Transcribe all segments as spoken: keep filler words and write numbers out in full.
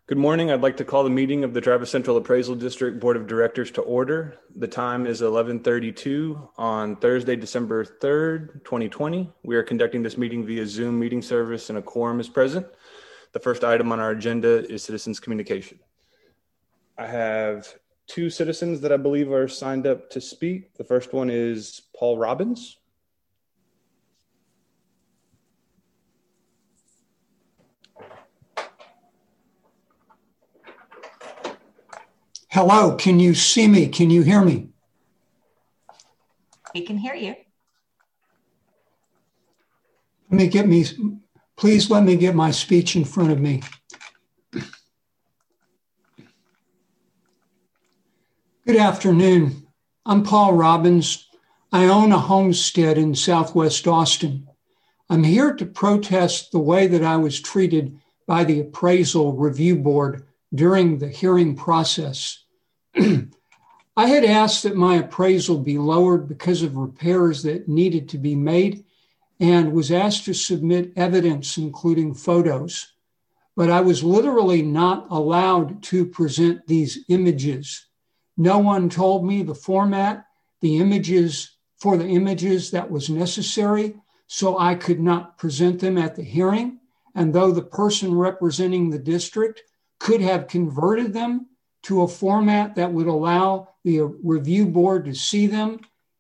Good morning. I'd like to call the meeting of the Travis Central Appraisal District Board of Directors to order. The time is eleven thirty-two on Thursday, December third, twenty twenty. We are conducting this meeting via Zoom meeting service and a quorum is present. The first item on our agenda is citizens communication. I have two citizens that I believe are signed up to speak. The first one is Paul Robbins. Hello, can you see me? Can you hear me? We can hear you. Let me get me, please let me get my speech in front of me. Good afternoon. I'm Paul Robbins. I own a homestead in Southwest Austin. I'm here to protest the way that I was treated by the Appraisal Review Board during the hearing process. I had asked that my appraisal be lowered because of repairs that needed to be made and was asked to submit evidence, including photos. But I was literally not allowed to present these images. No one told me the format, the images for the images that was necessary, so I could not present them at the hearing. And though the person representing the district could have converted them to a format that would allow the review board to see them,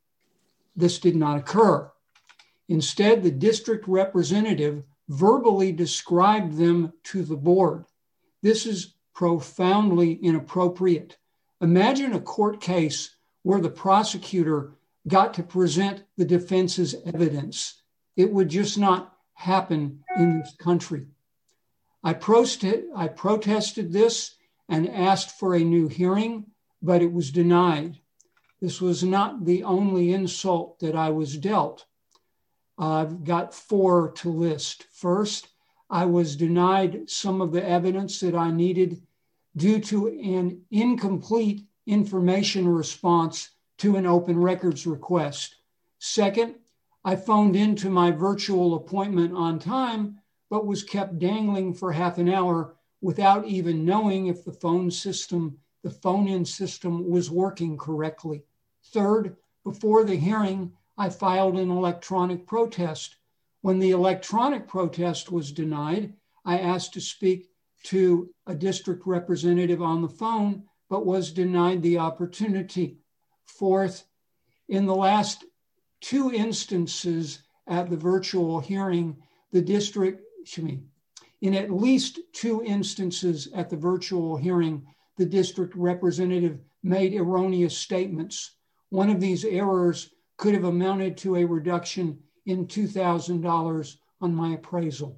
this did not occur. Instead, the district representative verbally described them to the board. This is profoundly inappropriate. Imagine a court case where the prosecutor got to present the defense's evidence. It would just not happen in this country. I, prost- I protested this and asked for a new hearing, but it was denied. This was not the only insult that I was dealt. I've got four to list. First, I was denied some of the evidence that I needed due to an incomplete information response to an open records request. Second, I phoned into my virtual appointment on time, but was kept dangling for half an hour without even knowing if the phone system, the phone-in system was working correctly. Third, before the hearing, I filed an electronic protest. When the electronic protest was denied, I asked to speak to a district representative on the phone, but was denied the opportunity. Fourth, in the last two instances at the virtual hearing, the district, excuse me, in at least two instances at the virtual hearing, the district representative made erroneous statements. One of these errors could have amounted to a reduction in two thousand dollars on my appraisal.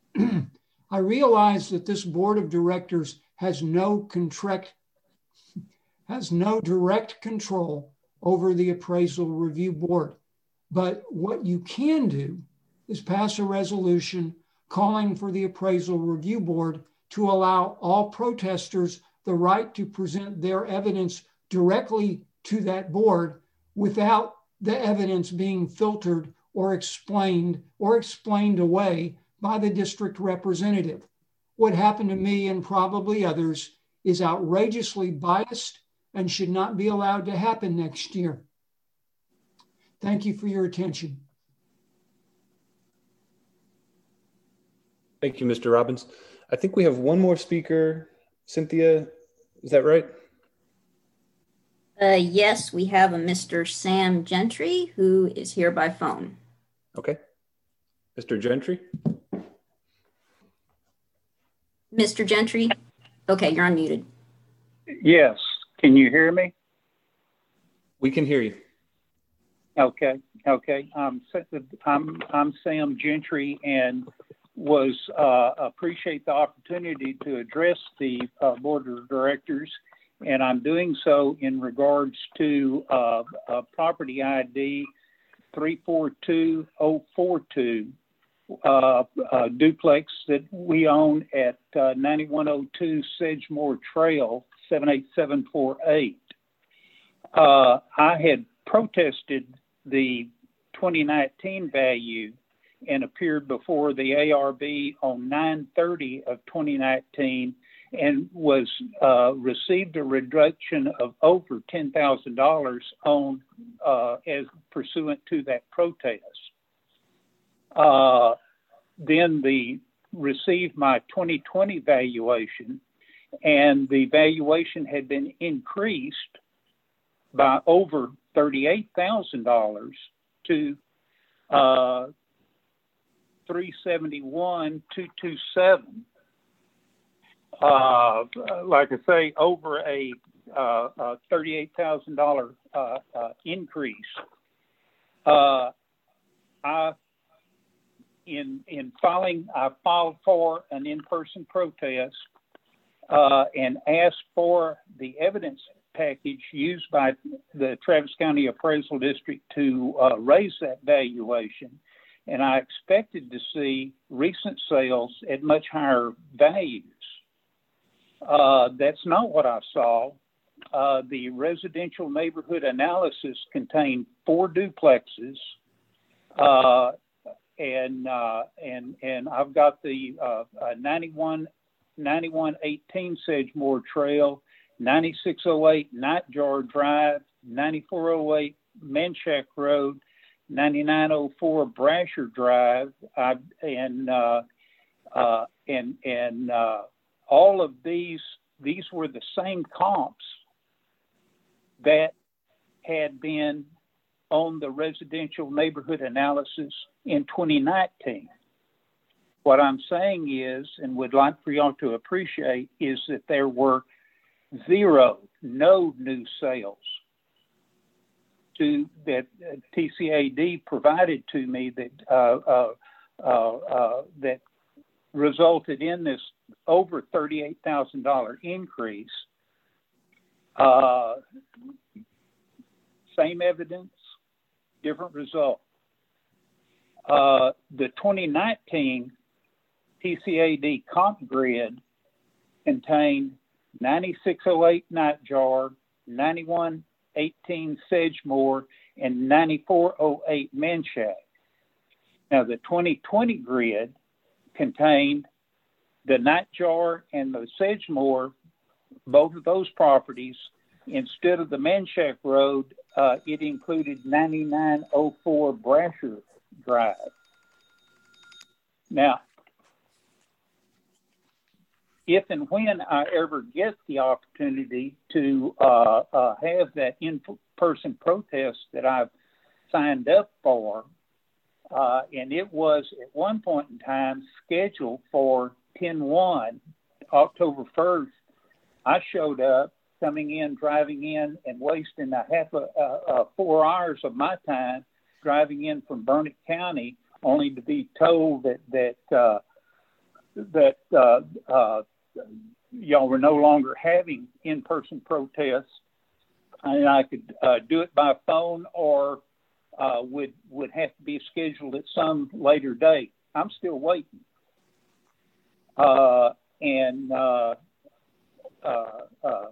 I realize that this board of directors has no contract, has no direct control over the appraisal review board. But what you can do is pass a resolution calling for the appraisal review board to allow all protesters the right to present their evidence directly to that board without the evidence being filtered or explained or explained away by the district representative. What happened to me and probably others is outrageously biased and should not be allowed to happen next year. Thank you for your attention. Thank you, Mister Robbins. I think we have one more speaker. Cynthia, is that right? Uh, yes, we have a Mister Sam Gentry who is here by phone. Okay. Mister Gentry? Mister Gentry? Okay, you're unmuted. Yes. Can you hear me? We can hear you. Okay. Okay. Um, I'm, I'm Sam Gentry and was uh, appreciate the opportunity to address the uh, board of directors, and I'm doing so in regards to uh, uh, property I D three four two zero four two, uh, uh, duplex that we own at uh, ninety-one oh two Sedgemore Trail, seven eight seven four eight. Uh, I had protested the twenty nineteen value and appeared before the A R B on nine thirty of twenty nineteen and was uh, received a reduction of over ten thousand dollars on uh, as pursuant to that protest. Uh, then the received my twenty twenty valuation, and the valuation had been increased by over thirty-eight thousand dollars to uh, three seventy-one two twenty-seven. Uh, like I say, over a, uh, a thirty-eight thousand dollars uh, uh, increase. Uh, I in in filing, I filed for an in-person protest uh, and asked for the evidence package used by the Travis County Appraisal District to uh, raise that valuation. And I expected to see recent sales at much higher values. Uh, that's not what I saw. Uh, the residential neighborhood analysis contained four duplexes, uh, and uh, and and I've got the uh, uh, ninety-one eighteen Sedgemore Trail, ninety-six oh eight Nightjar Drive, ninety-four oh eight Manchac Road, ninety-nine oh four Brasher Drive, I, and uh, uh, and and uh, all of these these were the same comps that had been on the residential neighborhood analysis in twenty nineteen. What I'm saying is, and would like for y'all to appreciate, is that there were zero, no new sales to that uh, T C A D provided to me that uh, uh, uh, uh, that resulted in this over thirty-eight thousand dollars increase. Uh, same evidence, different result. Uh, the twenty nineteen T C A D comp grid contained ninety-six oh eight Nightjar, ninety-one eighteen Sedgemore, and ninety-four oh eight Manchac. Now, the twenty twenty grid contained the Nightjar and the Sedgemore, both of those properties. Instead of the Manchac Road, uh, it included ninety-nine oh four Brasher Drive. Now, if and when I ever get the opportunity to uh, uh, have that in-person protest that I've signed up for, uh, and it was at one point in time scheduled for ten one, October first, I showed up, coming in, driving in, and wasting a half a, a, a four hours of my time driving in from Burnett County, only to be told that that uh, that uh, uh, y'all were no longer having in-person protests, and I could uh, do it by phone or uh, would would have to be scheduled at some later date. I'm still waiting, uh, and uh, uh, uh,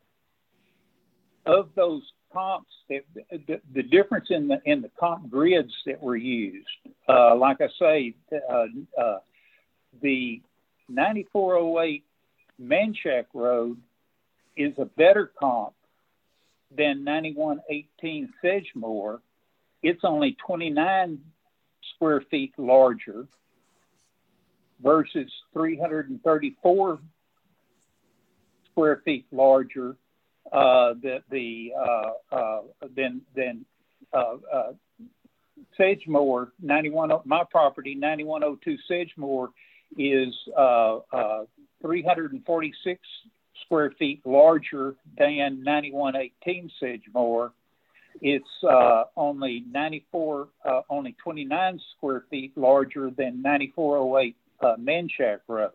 of those comps, that, the, the difference in the in the comp grids that were used, uh, like I say, uh, uh, the ninety-four oh eight Manchac Road is a better comp than ninety-one eighteen Sedgemore. It's only twenty-nine square feet larger versus three hundred thirty-four square feet larger uh, the, the, uh, uh, than, than uh, uh, Sedgemore. ninety-one, my property, ninety-one oh two Sedgemore, is uh, uh, three hundred forty-six square feet larger than ninety-one eighteen Sedgemore. It's uh, only ninety-four, uh, only twenty-nine square feet larger than ninety-four oh eight uh, Manchac Road.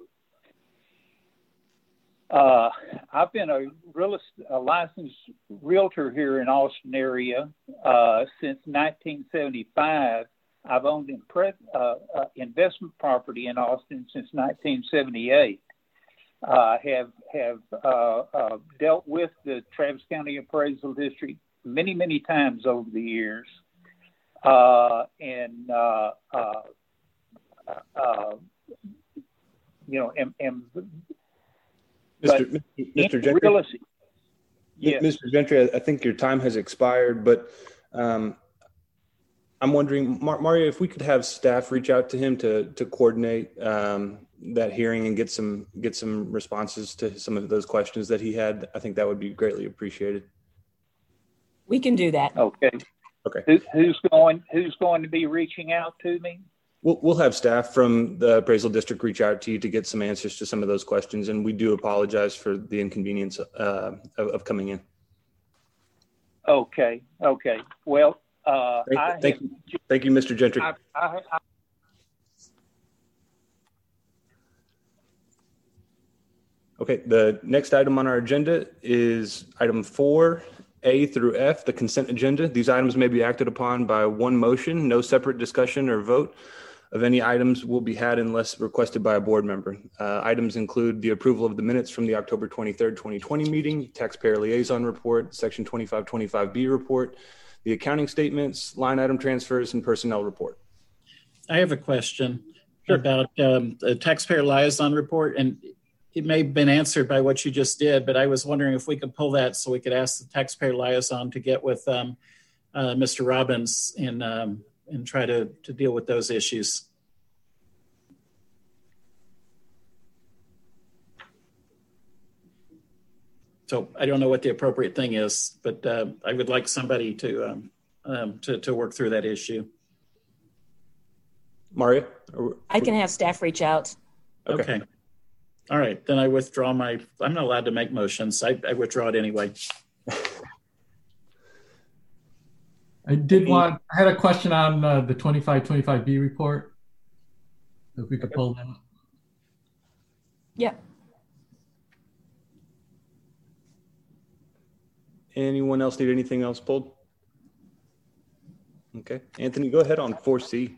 Uh, I've been a, real, a licensed realtor here in Austin area uh, since nineteen seventy-five. I've owned impre- uh, uh, investment property in Austin since nineteen seventy-eight. Uh, have have uh, uh, dealt with the Travis County Appraisal District many, many times over the years. Uh, and, uh, uh, uh, you know, am, am Mister Mister Mister Gentry, realistic, yes. Mister Gentry, I think your time has expired, but um, I'm wondering, Mar- Mario, if we could have staff reach out to him to to coordinate um, that hearing and get some get some responses to some of those questions that he had. I think that would be greatly appreciated. We can do that. Okay. Okay. Who, who's going? Who's going to be reaching out to me? We'll, we'll have staff from the appraisal district reach out to you to get some answers to some of those questions, and we do apologize for the inconvenience uh, of, of coming in. Okay. Okay. Well, uh, thank, I thank have, you, thank you, Mister Gentry. I, I, I, Okay. The next item on our agenda is item four. A through F, the consent agenda. These items may be acted upon by one motion. No separate discussion or vote of any items will be had unless requested by a board member. Uh, items include the approval of the minutes from the October twenty-third, twenty twenty meeting, taxpayer liaison report, section twenty-five twenty-five B report, the accounting statements, line item transfers, and personnel report. I have a question Sure. about um, the taxpayer liaison report, and it may have been answered by what you just did, but I was wondering if we could pull that so we could ask the taxpayer liaison to get with um, uh, Mister Robbins and um, and try to, to deal with those issues. So I don't know what the appropriate thing is, but uh, I would like somebody to, um, um, to to work through that issue. Mario? I can have staff reach out. Okay. Okay. All right, then I withdraw my, I'm not allowed to make motions. I, I withdraw it anyway. I did want, I had a question on uh, the twenty-five twenty-five B report. If we could pull them. Yeah. Anyone else need anything else pulled? Okay. Anthony, go ahead on four C.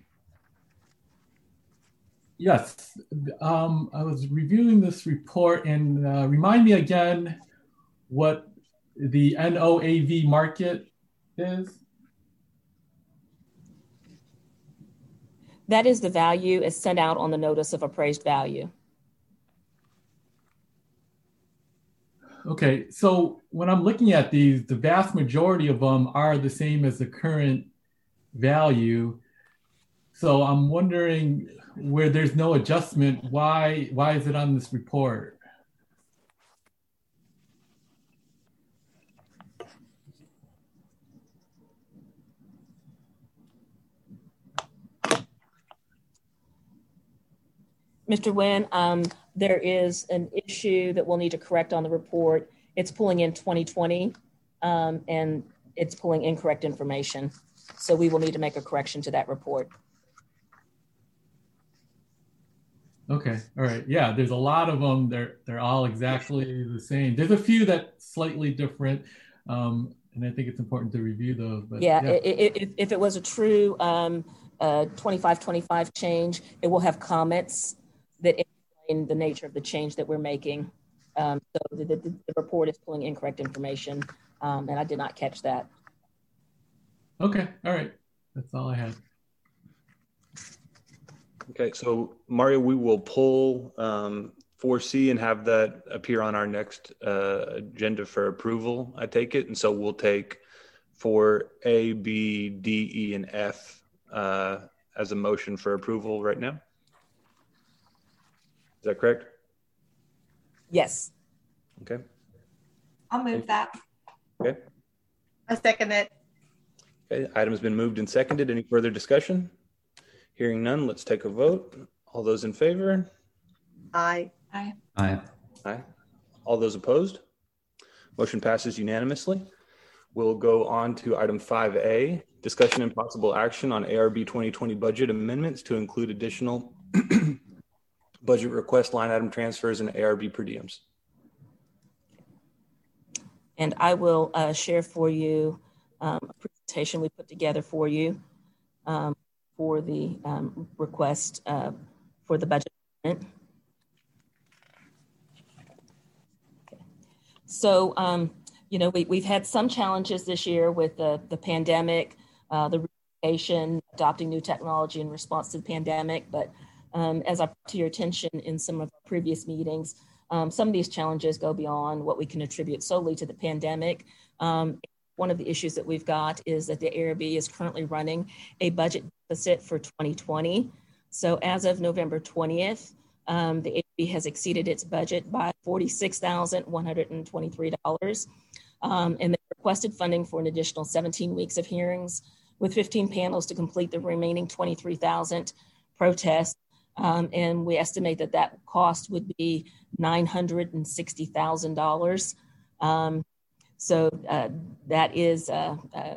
Yes, um, I was reviewing this report, and uh, remind me again what the N O A V market is. That is the value is sent out on the notice of appraised value. Okay, so when I'm looking at these, the vast majority of them are the same as the current value. So I'm wondering, where there's no adjustment, why why is it on this report? Mister Nguyen, um, there is an issue that we'll need to correct on the report. It's pulling in twenty twenty um, and it's pulling incorrect information. So we will need to make a correction to that report. Okay, all right. Yeah, there's a lot of them. They're they're all exactly the same. There's a few that slightly different, um, and I think it's important to review those. But yeah, yeah. If, if, if it was a true um, uh, twenty-five twenty-five change, it will have comments that explain the nature of the change that we're making. Um, so the, the, the report is pulling incorrect information, um, and I did not catch that. Okay, all right. That's all I had. Okay, so Mario, we will pull um, four C and have that appear on our next uh, agenda for approval, I take it. And so we'll take four A, B, D, E, and F uh, as a motion for approval right now. Is that correct? Yes. Okay. I'll move that. Okay. I second it. Okay, item's been moved and seconded. Any further discussion? Hearing none, let's take a vote. All those in favor? Aye. Aye. Aye. Aye. All those opposed? Motion passes unanimously. We'll go on to item five A, discussion and possible action on A R B twenty twenty budget amendments to include additional budget request line item transfers and A R B per diems. And I will uh, share for you um, a presentation we put together for you um, for the um, request uh, for the budget amendment. Okay. So, um, you know, we, we've had some challenges this year with the, the pandemic, uh, the relocation, adopting new technology in response to the pandemic. But um, as I brought to your attention in some of our previous meetings, Um, some of these challenges go beyond what we can attribute solely to the pandemic. Um, one of the issues that we've got is that the A R B is currently running a budget deficit for twenty twenty. So as of November twentieth, um, the A R B has exceeded its budget by forty-six thousand one hundred twenty-three dollars. Um, and they requested funding for an additional seventeen weeks of hearings with fifteen panels to complete the remaining twenty-three thousand protests. Um, and we estimate that that cost would be nine hundred sixty thousand dollars. Um, so uh, that is uh, uh,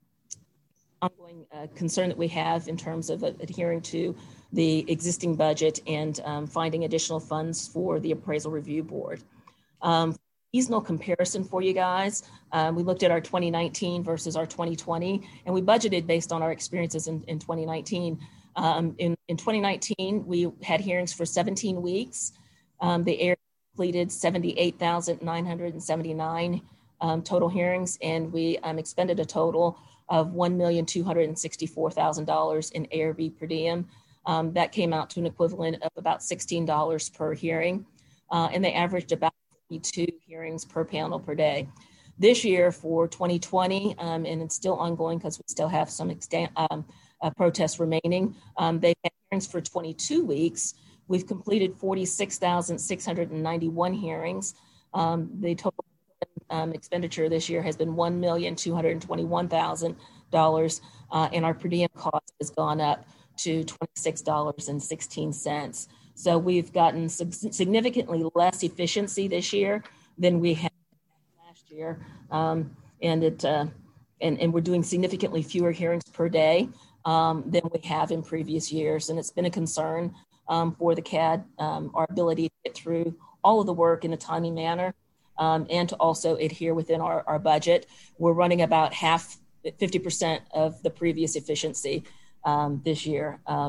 ongoing uh, concern that we have in terms of uh, adhering to the existing budget and um, finding additional funds for the Appraisal Review Board. Um, seasonal comparison for you guys, um, we looked at our twenty nineteen versus our twenty twenty, and we budgeted based on our experiences in, in twenty nineteen. Um, in, in twenty nineteen, we had hearings for seventeen weeks. Um, the A R B completed seventy-eight thousand nine hundred seventy-nine um, total hearings, and we um, expended a total of one million two hundred sixty-four thousand dollars in A R B per diem. Um, that came out to an equivalent of about sixteen dollars per hearing, uh, and they averaged about forty-two hearings per panel per day. This year for twenty twenty, um, and it's still ongoing because we still have some extent, um, uh, protests remaining. Um, they've had hearings for twenty-two weeks. We've completed forty-six thousand six hundred ninety-one hearings. Um, the total um, expenditure this year has been one million two hundred twenty-one thousand dollars, uh, and our per diem cost has gone up to twenty-six dollars and sixteen cents. So we've gotten significantly less efficiency this year than we had last year, um, and it uh, and, and we're doing significantly fewer hearings per day um, than we have in previous years, and it's been a concern um, for the C A D, um, our ability to get through all of the work in a timely manner, um, and to also adhere within our, our budget. We're running about half, fifty percent of the previous efficiency um, this year. Um,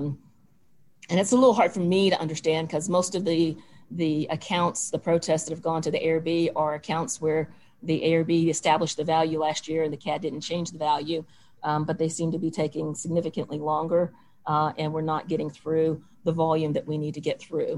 And it's a little hard for me to understand because most of the the accounts, the protests that have gone to the A R B are accounts where the A R B established the value last year and the C A D didn't change the value, um, but they seem to be taking significantly longer uh, and we're not getting through the volume that we need to get through.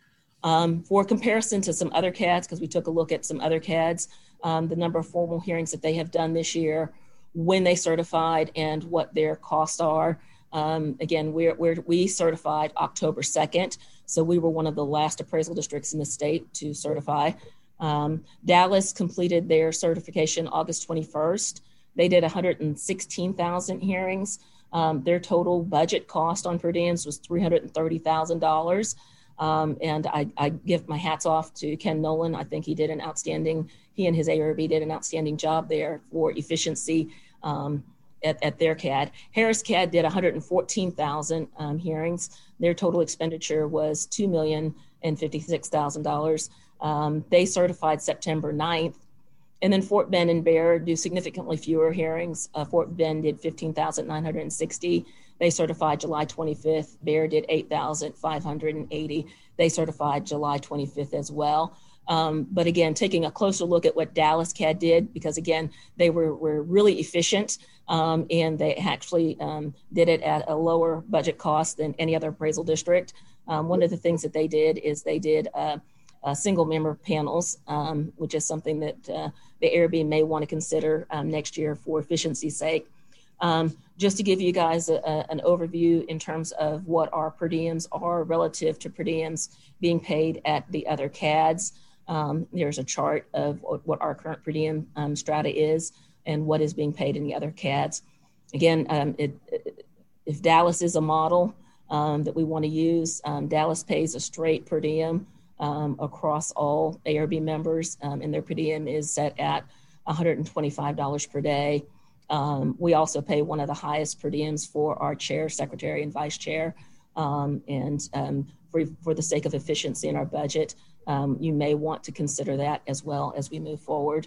Um, for comparison to some other C A Ds, because we took a look at some other C A Ds, um, the number of formal hearings that they have done this year, when they certified and what their costs are. Um, again, we're, we're, we certified October second, so we were one of the last appraisal districts in the state to certify. Um, Dallas completed their certification August twenty-first. They did one hundred sixteen thousand hearings. Um, their total budget cost on per diems was three hundred thirty thousand dollars. Um, and I, I give my hats off to Ken Nolan. I think he did an outstanding, he and his A R B did an outstanding job there for efficiency. Um, At, at their C A D. Harris C A D did one hundred fourteen thousand um, hearings. Their total expenditure was two million fifty-six thousand dollars. Um, they certified September ninth. And then Fort Bend and Bear do significantly fewer hearings. Uh, Fort Bend did fifteen thousand nine hundred sixty. They certified July twenty-fifth. Bear did eight thousand five hundred eighty. They certified July twenty-fifth as well. Um, but again, taking a closer look at what Dallas C A D did, because again, they were, were really efficient um, and they actually um, did it at a lower budget cost than any other appraisal district. Um, one of the things that they did is they did uh, uh, single member panels, um, which is something that uh, the A R B may want to consider um, next year for efficiency's sake. Um, just to give you guys a, a, an overview in terms of what our per diems are relative to per diems being paid at the other C A Ds. Um, there's a chart of what our current per diem um, strata is and what is being paid in the other C A Ds. Again, um, it, it, if Dallas is a model um, that we want to use, um, Dallas pays a straight per diem um, across all A R B members, um, and their per diem is set at one hundred twenty-five dollars per day. Um, we also pay one of the highest per diems for our chair, secretary, and vice chair. Um, and um, for, for the sake of efficiency in our budget, Um, you may want to consider that as well as we move forward.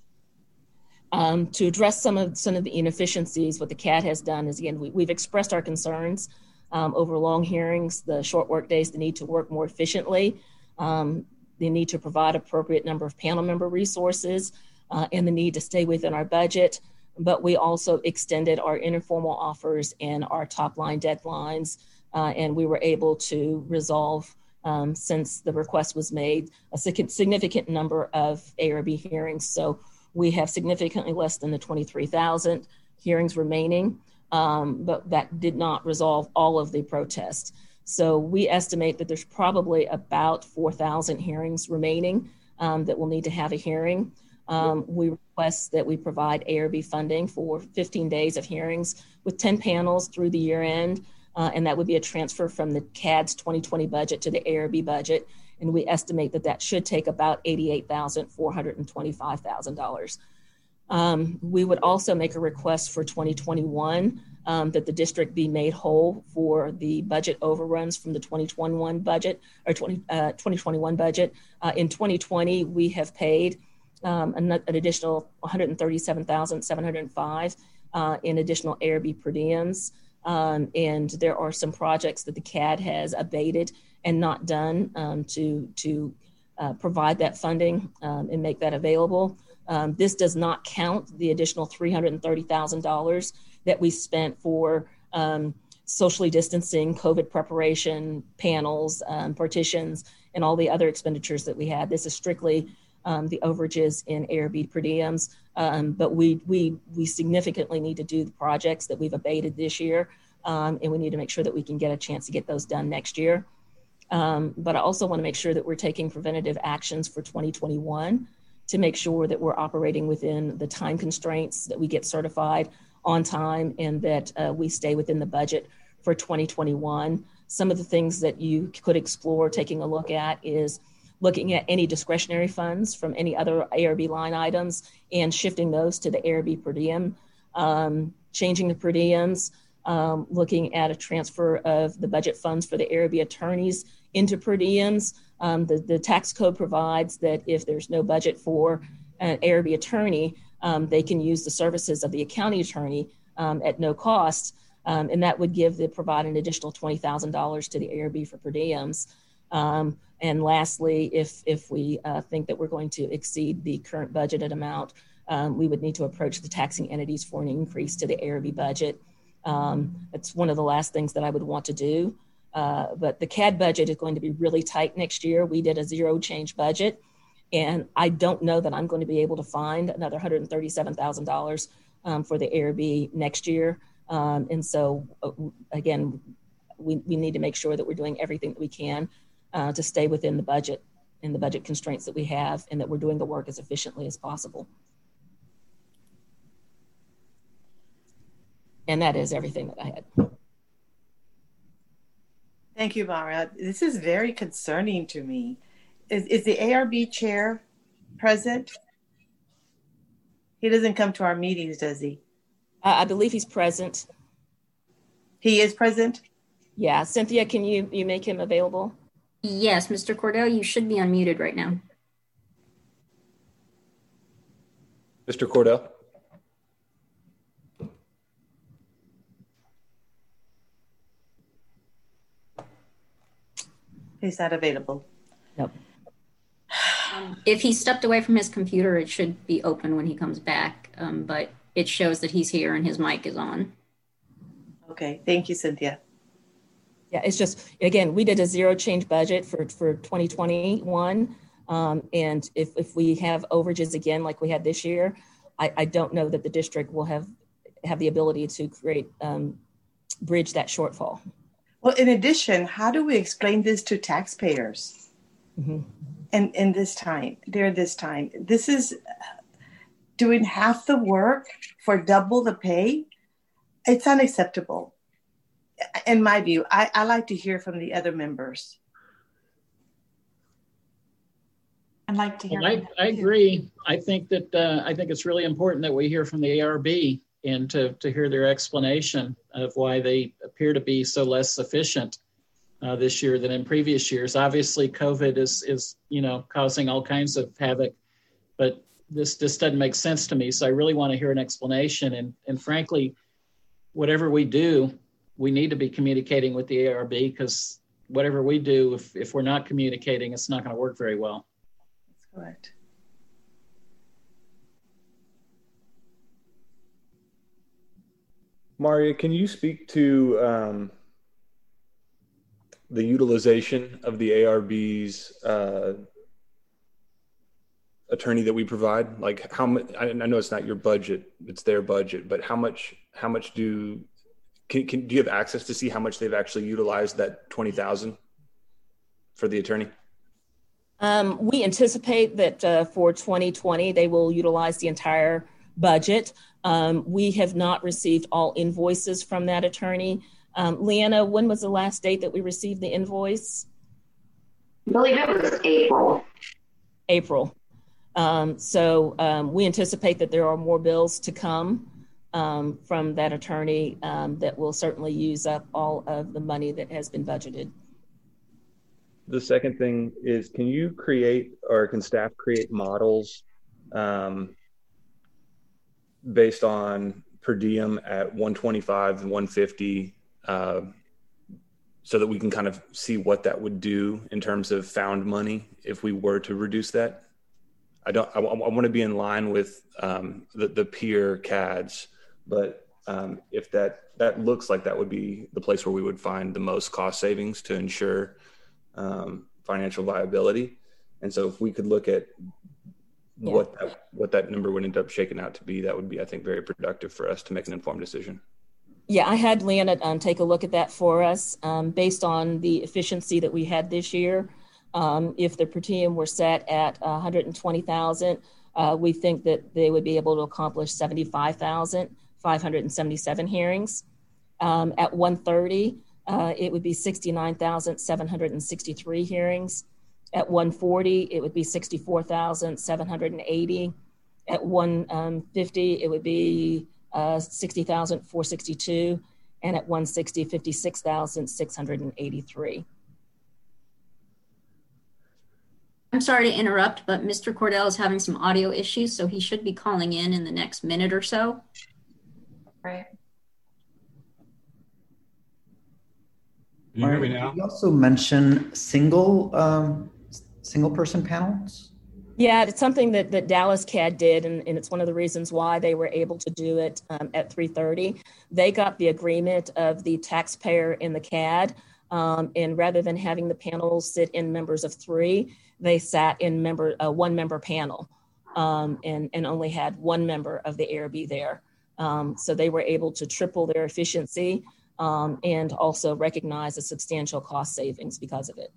Um, to address some of some of the inefficiencies, what the C A D has done is, again, we, we've expressed our concerns um, over long hearings, the short work days, the need to work more efficiently, um, the need to provide appropriate number of panel member resources, uh, and the need to stay within our budget. But we also extended our informal offers and our top line deadlines, uh, and we were able to resolve um, since the request was made, a significant number of A R B hearings. So we have significantly less than the twenty-three thousand hearings remaining, um, but that did not resolve all of the protests. So we estimate that there's probably about four thousand hearings remaining um, that will need to have a hearing. Um, we request that we provide A R B funding for fifteen days of hearings with ten panels through the year end. Uh, and that would be a transfer from the C A D's twenty twenty budget to the A R B budget. And we estimate that that should take about eighty-eight thousand four hundred twenty-five thousand dollars. Um, we would also make a request for twenty twenty-one um, that the district be made whole for the budget overruns from the twenty twenty-one budget or twenty, uh, twenty twenty-one budget. Uh, in twenty twenty, we have paid um, an, an additional one hundred thirty-seven thousand seven hundred five uh, in additional A R B per diems. Um, and there are some projects that the C A D has abated and not done um, to, to uh, provide that funding um, and make that available. Um, this does not count the additional three hundred thirty thousand dollars that we spent for um, socially distancing, COVID preparation, panels, um, partitions, and all the other expenditures that we had. This is strictly um, the overages in A R B per diems, um, but we, we, we significantly need to do the projects that we've abated this year, um, and we need to make sure that we can get a chance to get those done next year. Um, but I also want to make sure that we're taking preventative actions for twenty twenty-one to make sure that we're operating within the time constraints, that we get certified on time, and that uh, we stay within the budget for twenty twenty-one. Some of the things that you could explore taking a look at is looking at any discretionary funds from any other A R B line items and shifting those to the A R B per diem, um, changing the per diems, um, looking at a transfer of the budget funds for the A R B attorneys into per diems. Um, the, the tax code provides that if there's no budget for an A R B attorney, um, they can use the services of the county attorney um, at no cost. Um, and that would give the provide an additional twenty thousand dollars to the A R B for per diems. Um, and lastly, if, if we uh, think that we're going to exceed the current budgeted amount, um, we would need to approach the taxing entities for an increase to the A R B budget. Um, it's one of the last things that I would want to do. Uh, but the C A D budget is going to be really tight next year. We did a zero change budget, and I don't know that I'm going to be able to find another one hundred thirty-seven thousand dollars um, for the A R B next year. Um, and so, uh, again, we, we need to make sure that we're doing everything that we can uh, to stay within the budget and the budget constraints that we have, and that we're doing the work as efficiently as possible. And that is everything that I had. Thank you, Mara. This is very concerning to me. Is, is the A R B chair present? He doesn't come to our meetings, does he? Uh, I believe he's present. He is present? Yeah. Cynthia, can you, you make him available? Yes, Mister Cordell, you should be unmuted right now. Mister Cordell? He's not available. Nope. Um, if he stepped away from his computer, it should be open when he comes back, um, but it shows that he's here and his mic is on. Okay, thank you, Cynthia. Yeah, it's just, again, we did a zero change budget for, for twenty twenty-one. Um, and if, if we have overages again, like we had this year, I, I don't know that the district will have, have the ability to create, um, bridge that shortfall. Well, in addition, how do we explain this to taxpayers? Mm-hmm. And in this time, during this time, this is doing half the work for double the pay. It's unacceptable. In my view, I, I like to hear from the other members. I'd like to hear. Well, I, I agree. I think that uh, I think it's really important that we hear from the A R B and to, to hear their explanation of why they appear to be so less efficient uh, this year than in previous years. Obviously, COVID is, is you know, causing all kinds of havoc, but this this doesn't make sense to me. So I really want to hear an explanation. And, and frankly, whatever we do, we need to be communicating with the A R B, because whatever we do, if, if we're not communicating, it's not going to work very well. That's correct. Maria, can you speak to um, the utilization of the A R B's uh, attorney that we provide? Like how much, I, I know it's not your budget, it's their budget, but how much, how much do, can, can do you have access to see how much they've actually utilized that twenty thousand for the attorney? Um, we anticipate that uh, for twenty twenty, they will utilize the entire budget. Um, we have not received all invoices from that attorney. Um, Leanna, when was the last date that we received the invoice? I believe it was April. April. Um, so um, we anticipate that there are more bills to come um, from that attorney um, that will certainly use up all of the money that has been budgeted. The second thing is, can you create or can staff create models um, based on per diem at one twenty-five and one fifty uh, so that we can kind of see what that would do in terms of found money if we were to reduce that? I don't, I, I want to be in line with um, the, the peer C A Ds, but um, if that, that looks like that would be the place where we would find the most cost savings to ensure um, financial viability. And so if we could look at yeah. what that, what that number would end up shaking out to be, that would be, I think, very productive for us to make an informed decision. Yeah, I had Leanna um, take a look at that for us um, based on the efficiency that we had this year. Um, if the per diem were set at one hundred twenty thousand, uh, we think that they would be able to accomplish seventy-five thousand five hundred seventy-seven hearings. Um, at one thirty, uh, it would be sixty-nine thousand seven hundred sixty-three hearings. At one forty, it would be sixty-four thousand seven hundred eighty. At one fifty, it would be uh, sixty thousand four hundred sixty-two. And at one sixty, fifty-six thousand six hundred eighty-three. I'm sorry to interrupt, but Mister Cordell is having some audio issues, so he should be calling in in the next minute or so. Right. Can you hear me now? You also mention single um, single person panels. Yeah, it's something that, that Dallas C A D did, and, and it's one of the reasons why they were able to do it um, at three thirty. They got the agreement of the taxpayer in the C A D, um, and rather than having the panels sit in members of three, they sat in member a one member panel um, and, and only had one member of the A R B there. Um, so they were able to triple their efficiency um, and also recognize a substantial cost savings because of it.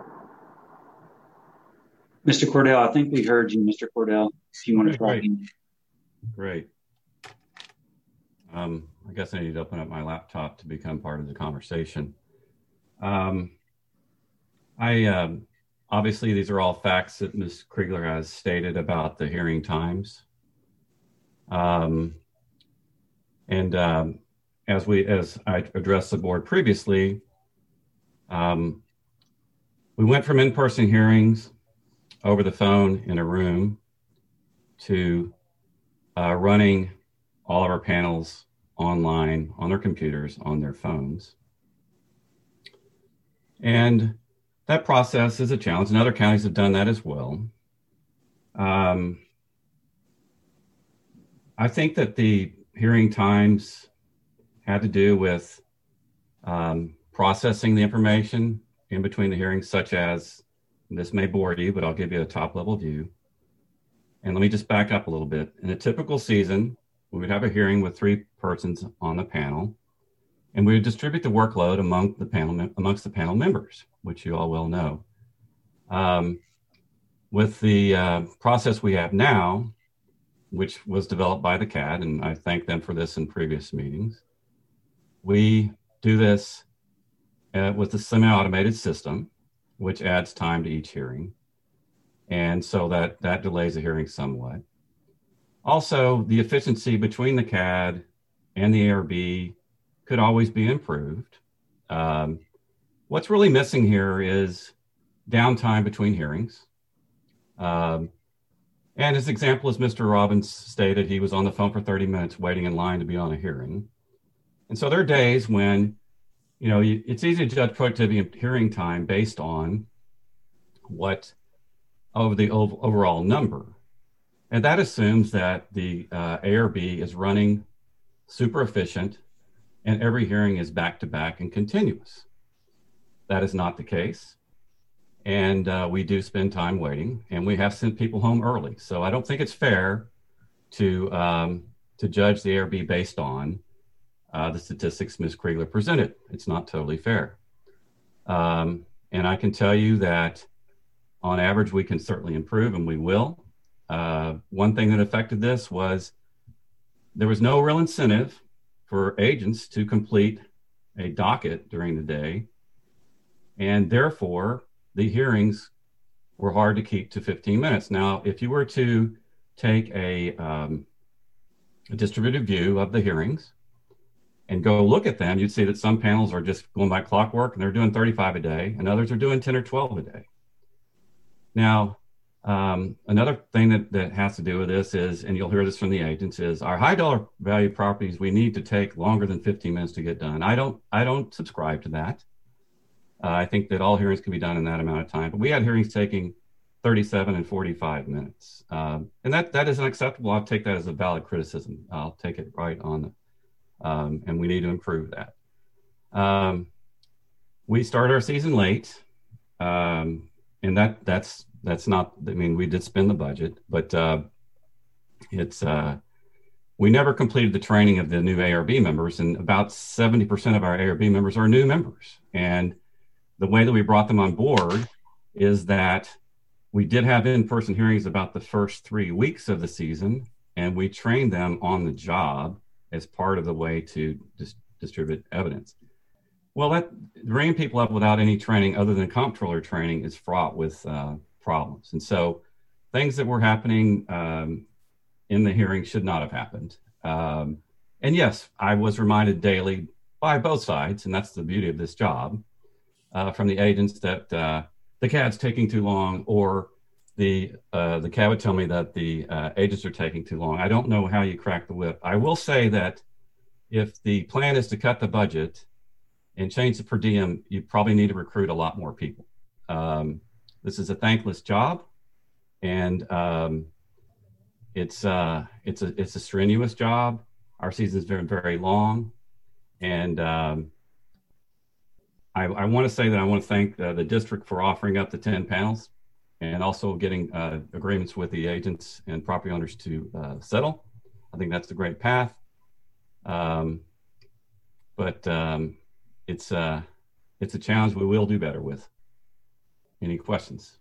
Mister Cordell, I think we heard you, Mister Cordell. If you want to try. Great. Great. Um, I guess I need to open up my laptop to become part of the conversation. Um, I um, obviously these are all facts that Miz Kriegler has stated about the hearing times. Um, and um, as we, as I addressed the board previously, um, we went from in-person hearings over the phone in a room to uh, running all of our panels online on their computers, on their phones. And that process is a challenge, and other counties have done that as well. Um, I think that the hearing times had to do with um, processing the information in between the hearings, such as, this may bore you, but I'll give you a top level view. And let me just back up a little bit. In a typical season, we would have a hearing with three persons on the panel, and we would distribute the workload among the panel, amongst the panel members, which you all well know. Um, with the uh, process we have now, which was developed by the C A D, and I thank them for this in previous meetings, we do this uh, with a semi-automated system, which adds time to each hearing. And so that, that delays the hearing somewhat. Also, the efficiency between the C A D and the A R B could always be improved. Um, what's really missing here is downtime between hearings. Um, and his example, as Mister Robbins stated, he was on the phone for thirty minutes waiting in line to be on a hearing. And so there are days when, you know, you, it's easy to judge productivity and hearing time based on what over the ov- overall number. And that assumes that the uh, A R B is running super efficient and every hearing is back to back and continuous. that is not the case. And uh, we do spend time waiting, and we have sent people home early. So I don't think it's fair to um, to judge the A R B based on uh, the statistics Miz Kriegler presented. It's not totally fair. Um, and I can tell you that on average, we can certainly improve, and we will. Uh, one thing that affected this was there was no real incentive for agents to complete a docket during the day, and therefore the hearings were hard to keep to fifteen minutes. Now, if you were to take a, um, a distributed view of the hearings and go look at them, you'd see that some panels are just going by clockwork and they're doing thirty-five a day, and others are doing ten or twelve a day. Now, um, another thing that, that has to do with this is, and you'll hear this from the agents, is our high dollar value properties, we need to take longer than fifteen minutes to get done. I don't, I don't subscribe to that. Uh, I think that all hearings can be done in that amount of time, but we had hearings taking thirty-seven and forty-five minutes. Um, and that, that is unacceptable. I'll take that as a valid criticism. I'll take it right on. The, um, and we need to improve that. Um, we started our season late. Um, and that that's, that's not, I mean, we did spend the budget, but uh, it's, uh, we never completed the training of the new A R B members, and about seventy percent of our A R B members are new members. And the way that we brought them on board is that we did have in-person hearings about the first three weeks of the season, and we trained them on the job as part of the way to dis- distribute evidence. Well, that bringing people up without any training other than comptroller training is fraught with uh, problems. And so things that were happening um, in the hearing should not have happened. Um, and yes, I was reminded daily by both sides, and that's the beauty of this job, uh, from the agents that uh, the C A D's taking too long, or the uh, the C A D would tell me that the uh, agents are taking too long. I don't know how you crack the whip. I will say that if the plan is to cut the budget and change the per diem, you probably need to recruit a lot more people. Um, this is a thankless job, and um, it's uh, it's a it's a strenuous job. Our season is very very long, and um, I, I want to say that I want to thank uh, the district for offering up the ten panels, and also getting uh, agreements with the agents and property owners to uh, settle. I think that's a great path. Um, but um, it's uh, it's a challenge we will do better with. Any questions?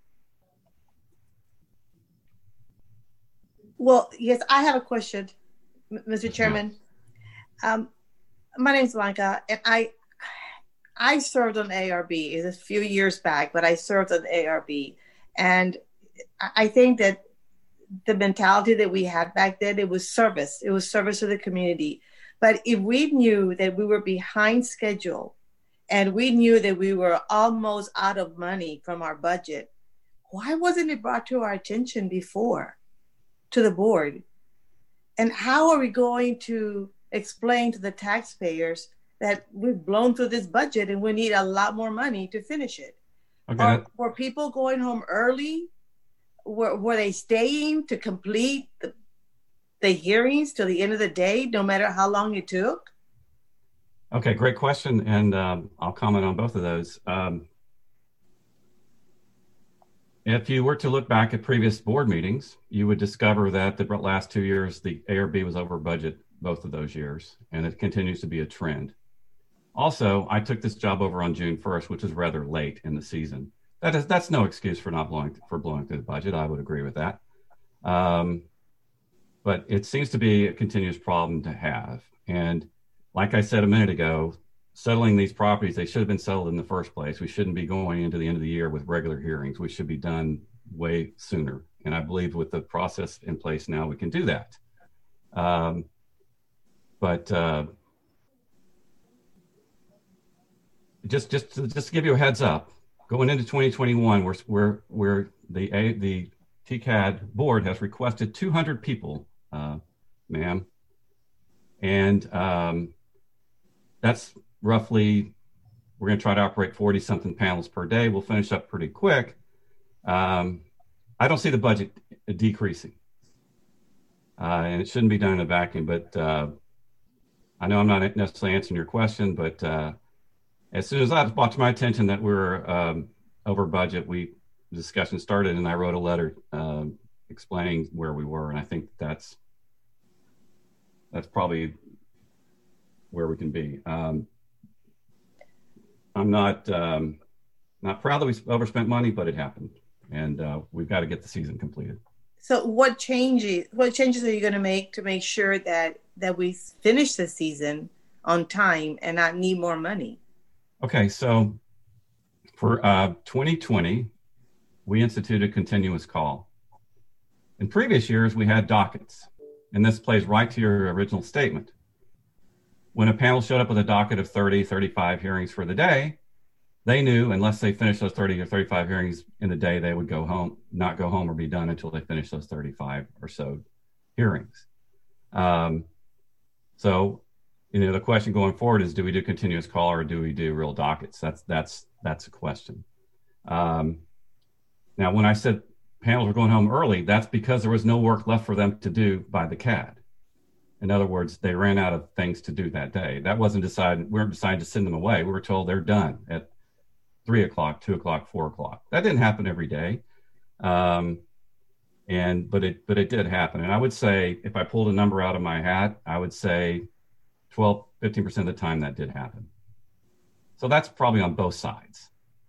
Well, yes, I have a question, Mister Chairman. Um, my name is Blanca, and I I served on A R B. It's a few years back, but I served on A R B. And I think that the mentality that we had back then, it was service. It was service to the community. But if we knew that we were behind schedule and we knew that we were almost out of money from our budget, why wasn't it brought to our attention before, to the board? And how are we going to explain to the taxpayers that we've blown through this budget and we need a lot more money to finish it? Okay. Or were people going home early? Were, were they staying to complete the, the hearings till the end of the day, no matter how long it took? Okay, great question. And um, I'll comment on both of those. Um, if you were to look back at previous board meetings, you would discover that the last two years, the A R B was over budget both of those years, and it continues to be a trend. Also, I took this job over on June first, which is rather late in the season. That is, that's no excuse for not blowing for blowing through the budget. I would agree with that. Um, but it seems to be a continuous problem to have. And like I said a minute ago, settling these properties, they should have been settled in the first place. We shouldn't be going into the end of the year with regular hearings. We should be done way sooner. And I believe with the process in place now, we can do that. Um, but uh, just just to, just to give you a heads up, going into twenty twenty-one, we're we're, we're the a, the T C A D board has requested two hundred people, uh, ma'am, and um, that's roughly, we're going to try to operate forty something panels per day. We'll finish up pretty quick. Um, I don't see the budget decreasing, uh, and it shouldn't be done in a vacuum. But uh, I know I'm not necessarily answering your question, but uh, as soon as that was brought to my attention that we were um, over budget, we the discussion started, and I wrote a letter um, explaining where we were, and I think that's that's probably where we can be. Um, I'm not um, not proud that we overspent money, but it happened, and uh, we've got to get the season completed. So, what changes? What changes are you going to make to make sure that that we finish the season on time and not need more money? Okay, so for uh, twenty twenty, we instituted continuous call. In previous years, we had dockets, and this plays right to your original statement. When a panel showed up with a docket of thirty, thirty-five hearings for the day, they knew unless they finished those thirty or thirty-five hearings in the day, they would go home, not go home or be done until they finished those thirty-five or so hearings. Um, so, you know, the question going forward is, do we do continuous call or do we do real dockets? That's that's that's a question. Um, now, when I said panels were going home early, that's because there was no work left for them to do by the C A D. In other words, they ran out of things to do that day. That wasn't decided. We weren't decided to send them away. We were told they're done at three o'clock, two o'clock, four o'clock. That didn't happen every day. Um, and, but it, but it did happen. And I would say, if I pulled a number out of my hat, I would say twelve, fifteen percent of the time that did happen. So that's probably on both sides.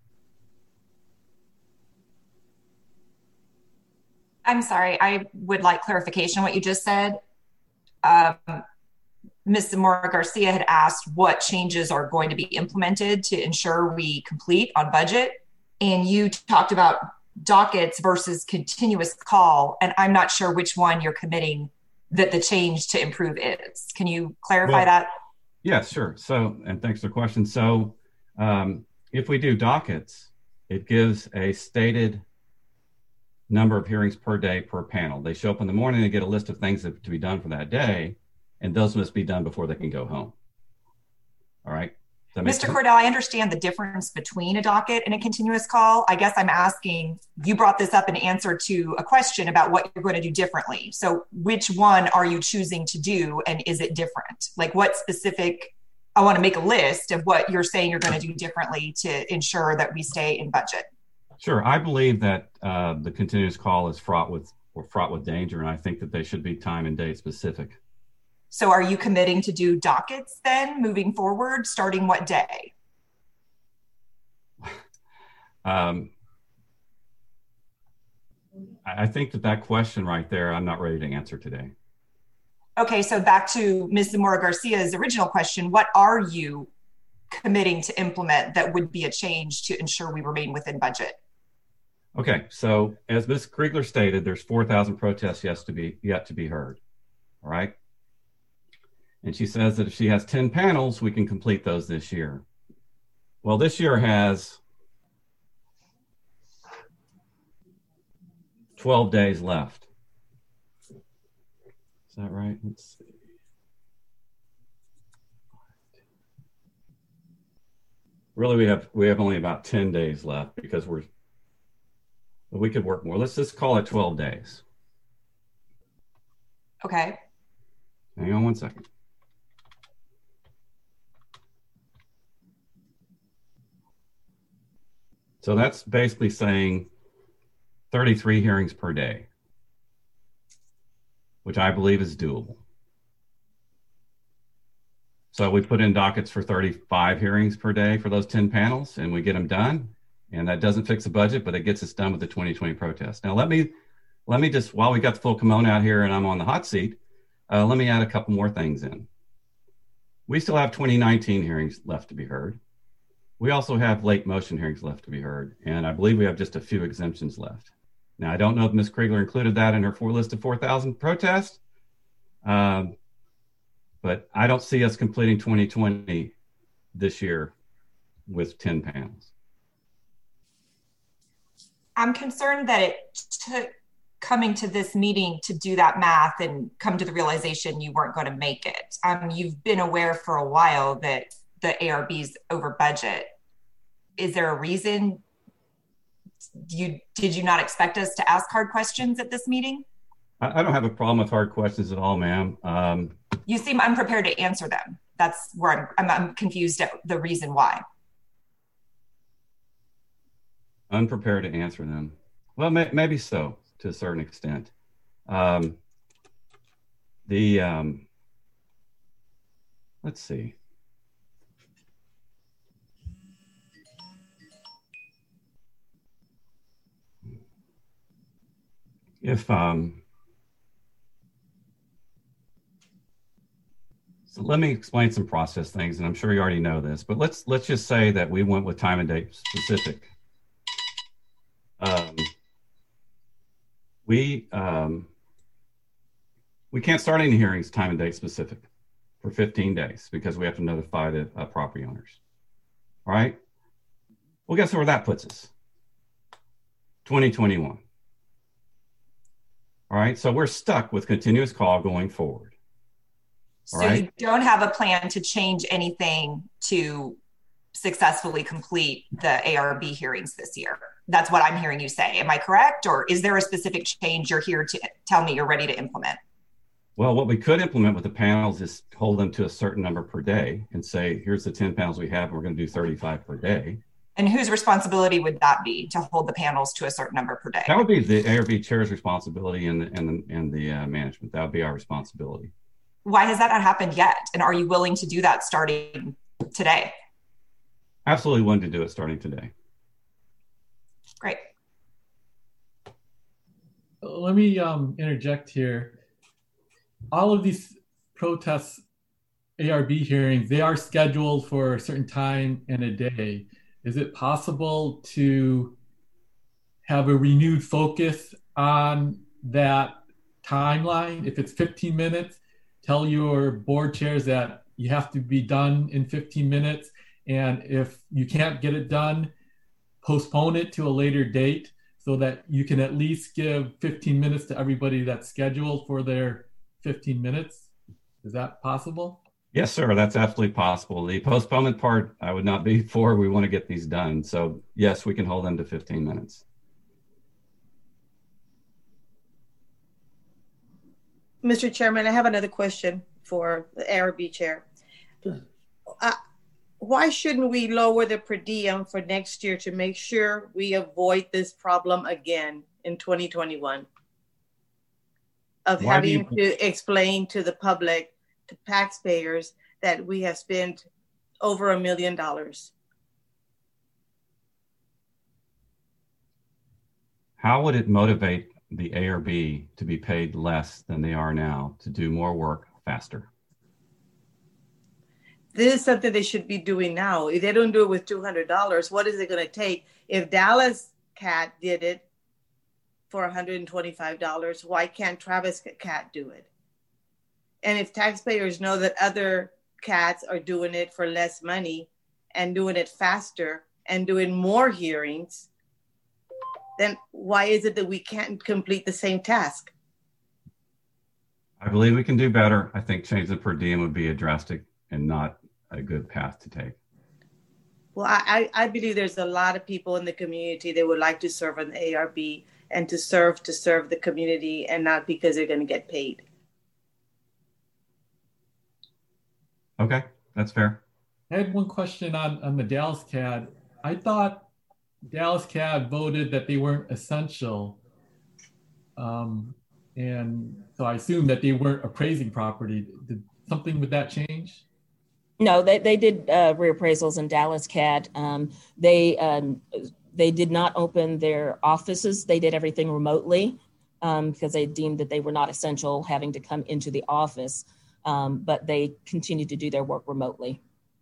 I'm sorry, I would like clarification on what you just said. Um, Miz Zamora Garcia had asked what changes are going to be implemented to ensure we complete on budget. And you talked about dockets versus continuous call. And I'm not sure which one you're committing that the change to improve is. Can you clarify well, that? Yeah, sure. So, and thanks for the question. So um, if we do dockets, it gives a stated number of hearings per day per panel. They show up in the morning, they get a list of things that, to be done for that day, and those must be done before they can go home. All right. Mister Cordell, I understand the difference between a docket and a continuous call. I guess I'm asking, you brought this up in answer to a question about what you're going to do differently. So which one are you choosing to do, and is it different? Like what specific, I want to make a list of what you're saying you're going to do differently to ensure that we stay in budget. Sure. I believe that uh, the continuous call is fraught with or fraught with danger, and I think that they should be time and date specific. So are you committing to do dockets then moving forward, starting what day? Um, I think that that question right there, I'm not ready to answer today. Okay, so back to Miz Zamora Garcia's original question, what are you committing to implement that would be a change to ensure we remain within budget? Okay, so as Miz Kriegler stated, there's four thousand protests yet to be yet to be heard. All right. And she says that if she has ten panels, we can complete those this year. Well, this year has twelve days left. Is that right? Let's see. Really, we have we have only about ten days left because we're we could work more. Let's just call it twelve days. Okay. Hang on one second. So that's basically saying thirty-three hearings per day, which I believe is doable. So we put in dockets for thirty-five hearings per day for those ten panels, and we get them done. And that doesn't fix the budget, but it gets us done with the twenty twenty protest. Now, let me let me just, while we got the full kimono out here and I'm on the hot seat, uh, let me add a couple more things in. We still have twenty nineteen hearings left to be heard. We also have late motion hearings left to be heard, and I believe we have just a few exemptions left. Now, I don't know if Miz Kriegler included that in her four list of four thousand protests, um, but I don't see us completing twenty twenty this year with ten panels. I'm concerned that it took coming to this meeting to do that math and come to the realization you weren't going to make it. Um, you've been aware for a while that the A R B's over budget. Is there a reason you did you not expect us to ask hard questions at this meeting? I, I don't have a problem with hard questions at all, ma'am. Um, you seem unprepared to answer them. That's where I'm, I'm, I'm confused at the reason why. unprepared to answer them. Well, may, maybe so, to a certain extent. Um, the, um, let's see. If, um, so let me explain some process things, and I'm sure you already know this, but let's, let's just say that we went with time and date specific. Um, we, um, we can't start any hearings time and date specific for fifteen days because we have to notify the uh, property owners. All right. Well, guess where that puts us? twenty twenty-one. All right. So we're stuck with continuous call going forward. All so right? You don't have a plan to change anything to successfully complete the A R B hearings this year. That's what I'm hearing you say. Am I correct? Or is there a specific change you're here to tell me you're ready to implement? Well, what we could implement with the panels is hold them to a certain number per day and say, here's the ten panels we have, and we're going to do thirty-five per day. And whose responsibility would that be to hold the panels to a certain number per day? That would be the A R B chair's responsibility and the, and the, and the uh, management. That would be our responsibility. Why has that not happened yet? And are you willing to do that starting today? Absolutely willing to do it starting today. Great. Let me um, interject here. All of these protests, A R B hearings, they are scheduled for a certain time and a day. Is it possible to have a renewed focus on that timeline? If it's fifteen minutes, tell your board chairs that you have to be done in fifteen minutes. And if you can't get it done, postpone it to a later date so that you can at least give fifteen minutes to everybody that's scheduled for their fifteen minutes. Is that possible? Yes, sir. That's absolutely possible. The postponement part, I would not be for. We want to get these done. So yes, we can hold them to fifteen minutes. Mister Chairman, I have another question for the A R B chair. Uh, why shouldn't we lower the per diem for next year to make sure we avoid this problem again in twenty twenty-one? Of why having you... to explain to the public, to taxpayers, that we have spent over a million dollars. How would it motivate the A R B to be paid less than they are now to do more work faster? This is something they should be doing now. If they don't do it with two hundred dollars, what is it going to take? If Dallas Cat did it for one hundred twenty-five dollars, why can't Travis Cat do it? And if taxpayers know that other cats are doing it for less money and doing it faster and doing more hearings, then why is it that we can't complete the same task? I believe we can do better. I think change the per diem would be a drastic and not a good path to take. Well, I, I believe there's a lot of people in the community that would like to serve on the A R B and to serve to serve the community and not because they're going to get paid. Okay, that's fair. I had one question on, on the Dallas C A D. I thought Dallas C A D voted that they weren't essential. Um, and so I assumed that they weren't appraising property. Did something with that change? No, they, they did uh, reappraisals in Dallas C A D. Um, they um, they did not open their offices. They did everything remotely um, because they deemed that they were not essential having to come into the office. Um, but they continued to do their work remotely.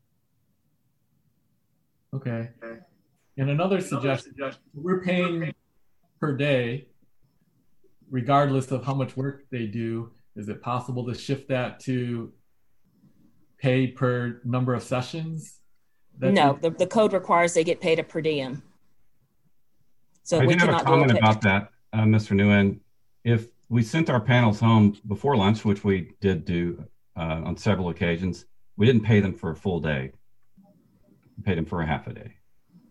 Okay. And another suggestion, we're paying per day, regardless of how much work they do. Is it possible to shift that to pay per number of sessions? That's no, it? the, the code requires they get paid a per diem. So I we do have cannot a comment do a about that, uh, Mister Nguyen. If we sent our panels home before lunch, which we did do uh, on several occasions, we didn't pay them for a full day. We paid them for a half a day.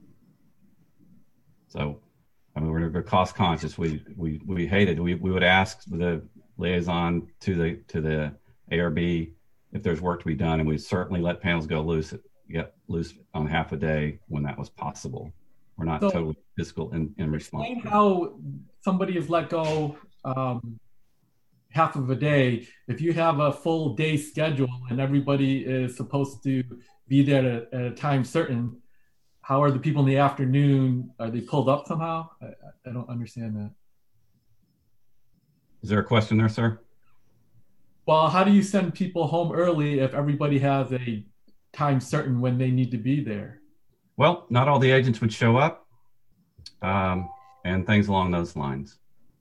So, I mean, we're cost conscious. We we we hated. We we would ask the liaison to the to the A R B if there's work to be done, and we certainly let panels go loose, get loose on half a day when that was possible. we're not So, totally fiscal in, in response. Explain how somebody is let go um, half of a day. If you have a full day schedule and everybody is supposed to be there at, at a time certain, how are the people in the afternoon, are they pulled up somehow? I, I don't understand that. Is there a question there, sir? Well, how do you send people home early if everybody has a time certain when they need to be there? Well, not all the agents would show up, um, and things along those lines.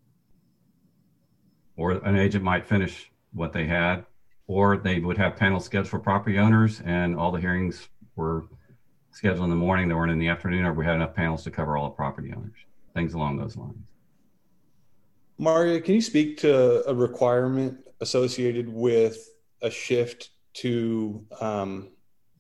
Or an agent might finish what they had, or they would have panels scheduled for property owners, and all the hearings were scheduled in the morning, they weren't in the afternoon, or we had enough panels to cover all the property owners. Things along those lines. Maria, can you speak to a requirement associated with a shift to um,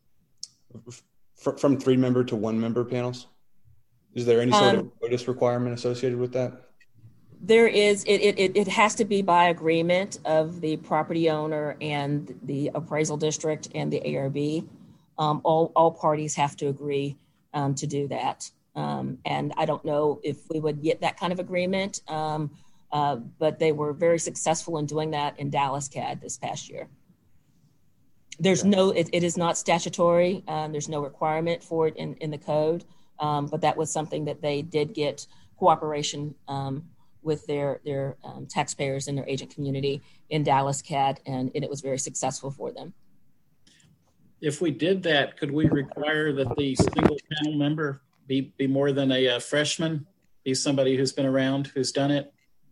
f- from three member to one member panels? Is there any sort um, of notice requirement associated with that? There is. It, it it has to be by agreement of the property owner and the appraisal district and the A R B. Um, all all parties have to agree um, to do that. Um, and I don't know if we would get that kind of agreement. Um, Uh, but they were very successful in doing that in Dallas C A D this past year. There's yeah. no, it, it is not statutory. Um, there's no requirement for it in, in the code, um, but that was something that they did get cooperation um, with their, their um, taxpayers and their agent community in Dallas C A D, and, and it was very successful for them. If we did that, could we require that the single panel member be, be more than a, a freshman, be somebody who's been around, who's done it?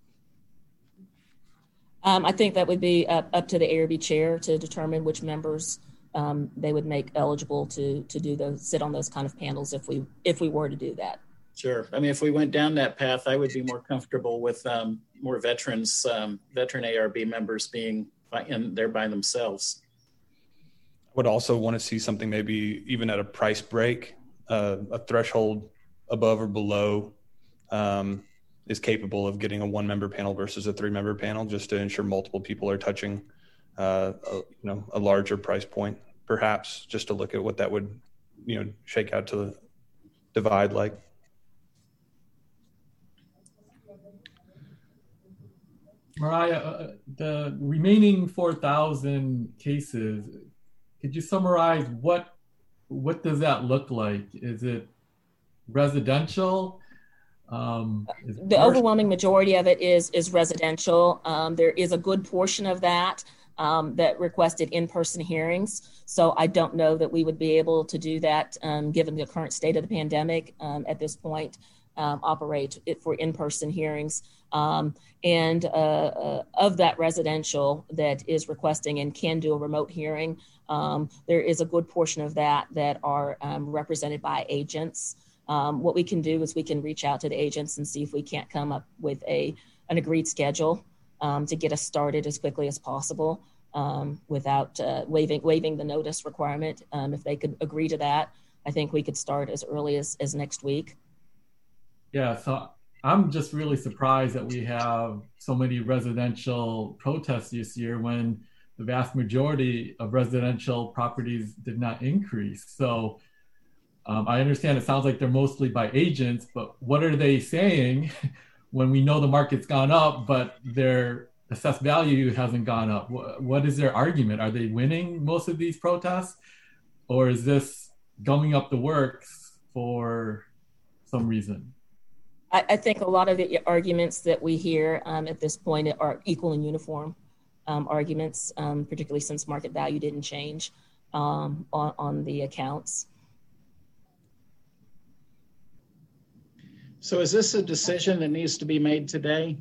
Um, I think that would be up, up to the A R B chair to determine which members um, they would make eligible to to do those, sit on those kind of panels if we if we were to do that. Sure. I mean, if we went down that path, I would be more comfortable with um, more veterans, um, veteran A R B members being by, in there by themselves. I would also want to see something maybe even at a price break, uh, a threshold above or below. Um, is capable of getting a one member panel versus a three member panel, just to ensure multiple people are touching uh, a, you know, a larger price point, perhaps, just to look at what that would, you know, shake out to the divide like. Mariah, uh, the remaining four thousand cases, could you summarize what, what does that look like? Is it residential? Um, the overwhelming majority of it is is residential. Um, there is a good portion of that um, that requested in-person hearings. So I don't know that we would be able to do that um, given the current state of the pandemic um, at this point, um, operate it for in-person hearings. Um, and uh, uh, of that residential that is requesting and can do a remote hearing, um, there is a good portion of that that are um, represented by agents. Um, what we can do is we can reach out to the agents and see if we can't come up with a an agreed schedule um, to get us started as quickly as possible um, without uh, waiving waiving the notice requirement. Um, if they could agree to that, I think we could start as early as, as next week. Yeah, so I'm just really surprised that we have so many residential protests this year when the vast majority of residential properties did not increase. So Um, I understand it sounds like they're mostly by agents, but what are they saying when we know the market's gone up, but their assessed value hasn't gone up? What, what is their argument? Are they winning most of these protests, or is this gumming up the works for some reason? I, I think a lot of the arguments that we hear um, at this point are equal and uniform um, arguments, um, particularly since market value didn't change um, on, on the accounts. So is this a decision that needs to be made today?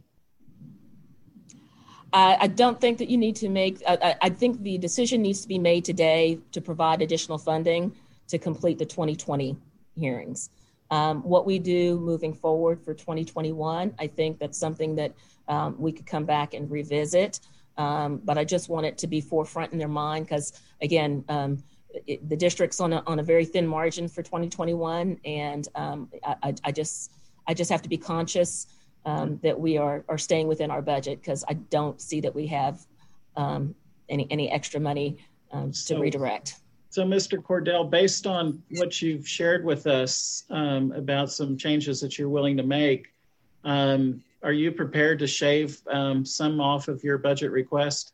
I, I don't think that you need to make, I, I think the decision needs to be made today to provide additional funding to complete the twenty twenty hearings. Um, what we do moving forward for twenty twenty-one, I think that's something that um, we could come back and revisit. Um, but I just want it to be forefront in their mind because, again, um, it, the district's on a, on a very thin margin for twenty twenty-one. And um, I, I just I just have to be conscious um, that we are, are staying within our budget because I don't see that we have um, any, any extra money um, to so, redirect. So, Mister Cordell, based on what you've shared with us um, about some changes that you're willing to make, um, are you prepared to shave um, some off of your budget request?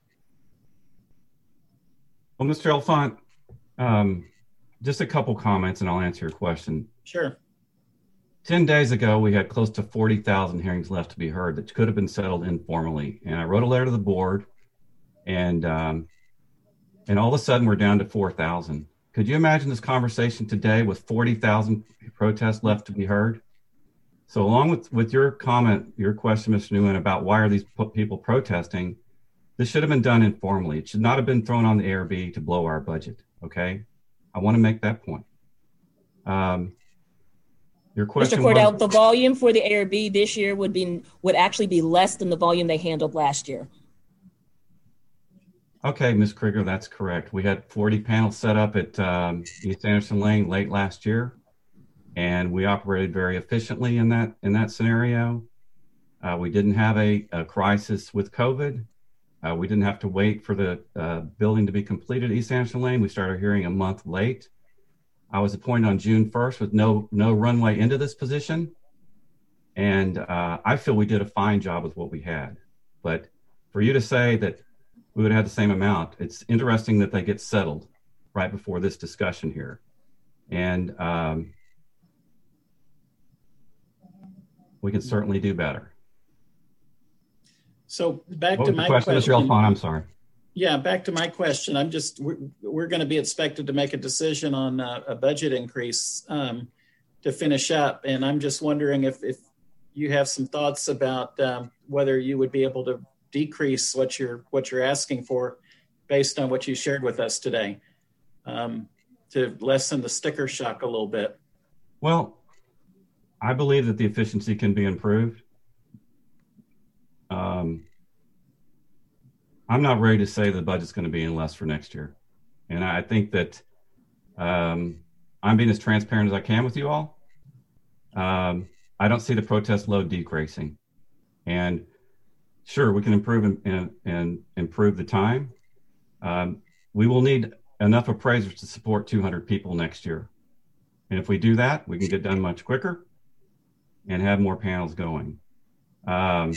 Well, Mister Elfont, um, just a couple comments and I'll answer your question. Sure. ten days ago, we had close to forty thousand hearings left to be heard that could have been settled informally. And I wrote a letter to the board, and um, and all of a sudden we're down to four thousand. Could you imagine this conversation today with forty thousand protests left to be heard? So along with, with your comment, your question, Mister Nguyen, about why are these people protesting, this should have been done informally. It should not have been thrown on the A R B to blow our budget, okay? I want to make that point. Um, your question, Mister Cordell, was, the volume for the A R B this year would be would actually be less than the volume they handled last year. Okay, Miz Krieger, that's correct. We had forty panels set up at um, East Anderson Lane late last year, and we operated very efficiently in that in that scenario. Uh, we didn't have a, a crisis with COVID. Uh, we didn't have to wait for the uh, building to be completed at East Anderson Lane. We started hearing a month late. I was appointed on June first with no no runway into this position, and uh, I feel we did a fine job with what we had. But for you to say that we would have the same amount, it's interesting that they get settled right before this discussion here. And um, we can certainly do better. So back what to was my the question, question. Mister Elfont, I'm sorry. Yeah, back to my question. I'm just, we're, we're going to be expected to make a decision on a, a budget increase um, to finish up. And I'm just wondering if, if you have some thoughts about um, whether you would be able to decrease what you're what you're asking for based on what you shared with us today um, to lessen the sticker shock a little bit. Well, I believe that the efficiency can be improved. Um, I'm not ready to say the budget's going to be in less for next year. And I think that um, I'm being as transparent as I can with you all. Um, I don't see the protest load decreasing. And sure, we can improve and, and, and improve the time. Um, we will need enough appraisers to support two hundred people next year. And if we do that, we can get done much quicker and have more panels going. Um,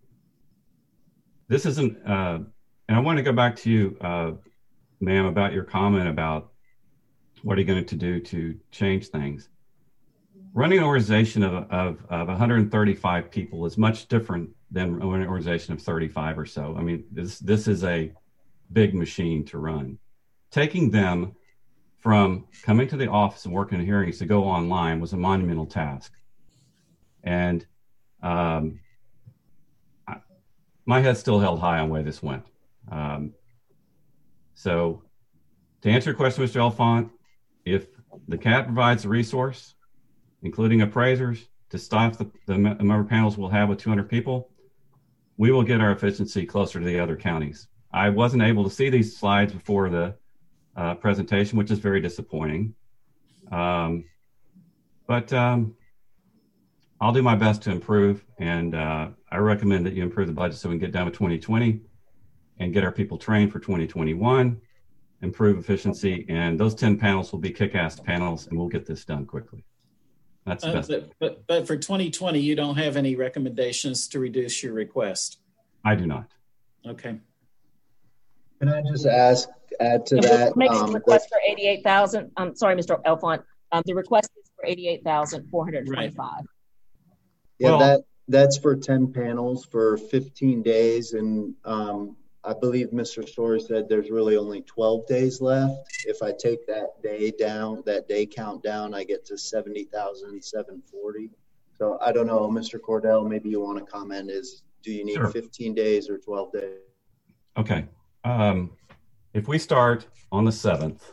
this isn't, uh, and I want to go back to you, uh, ma'am, about your comment about what are you going to do to change things. Running an organization of, of, of one hundred thirty-five people is much different than an organization of thirty-five or so. I mean, this this is a big machine to run. Taking them from coming to the office and working in hearings to go online was a monumental task. And um, I, my head still held high on the way this went. Um, so to answer your question, Mister Elfont, if the C A T provides a resource, including appraisers, to staff the, the member panels we'll have with two hundred people, we will get our efficiency closer to the other counties. I wasn't able to see these slides before the uh, presentation, which is very disappointing. Um, but um, I'll do my best to improve, and uh, I recommend that you improve the budget so we can get done with twenty twenty and get our people trained for twenty twenty-one, improve efficiency, and those ten panels will be kick-ass panels, and we'll get this done quickly. That's the Uh, best. but, but, but for twenty twenty, you don't have any recommendations to reduce your request? I do not. Okay. Can I just ask, add to And that? Make a um, request for eighty-eight thousand. I'm sorry, Mister Elfont. Um, the request is for eighty-eight thousand four hundred twenty-five. Yeah, Well- that that's for ten panels for fifteen days, and um, I believe Mister Story said there's really only twelve days left. If I take that day down, that day count down, I get to seventy thousand seven hundred forty. So I don't know, Mister Cordell, maybe you want to comment, is do you need Sure. fifteen days or twelve days? Okay. Um, if we start on the seventh,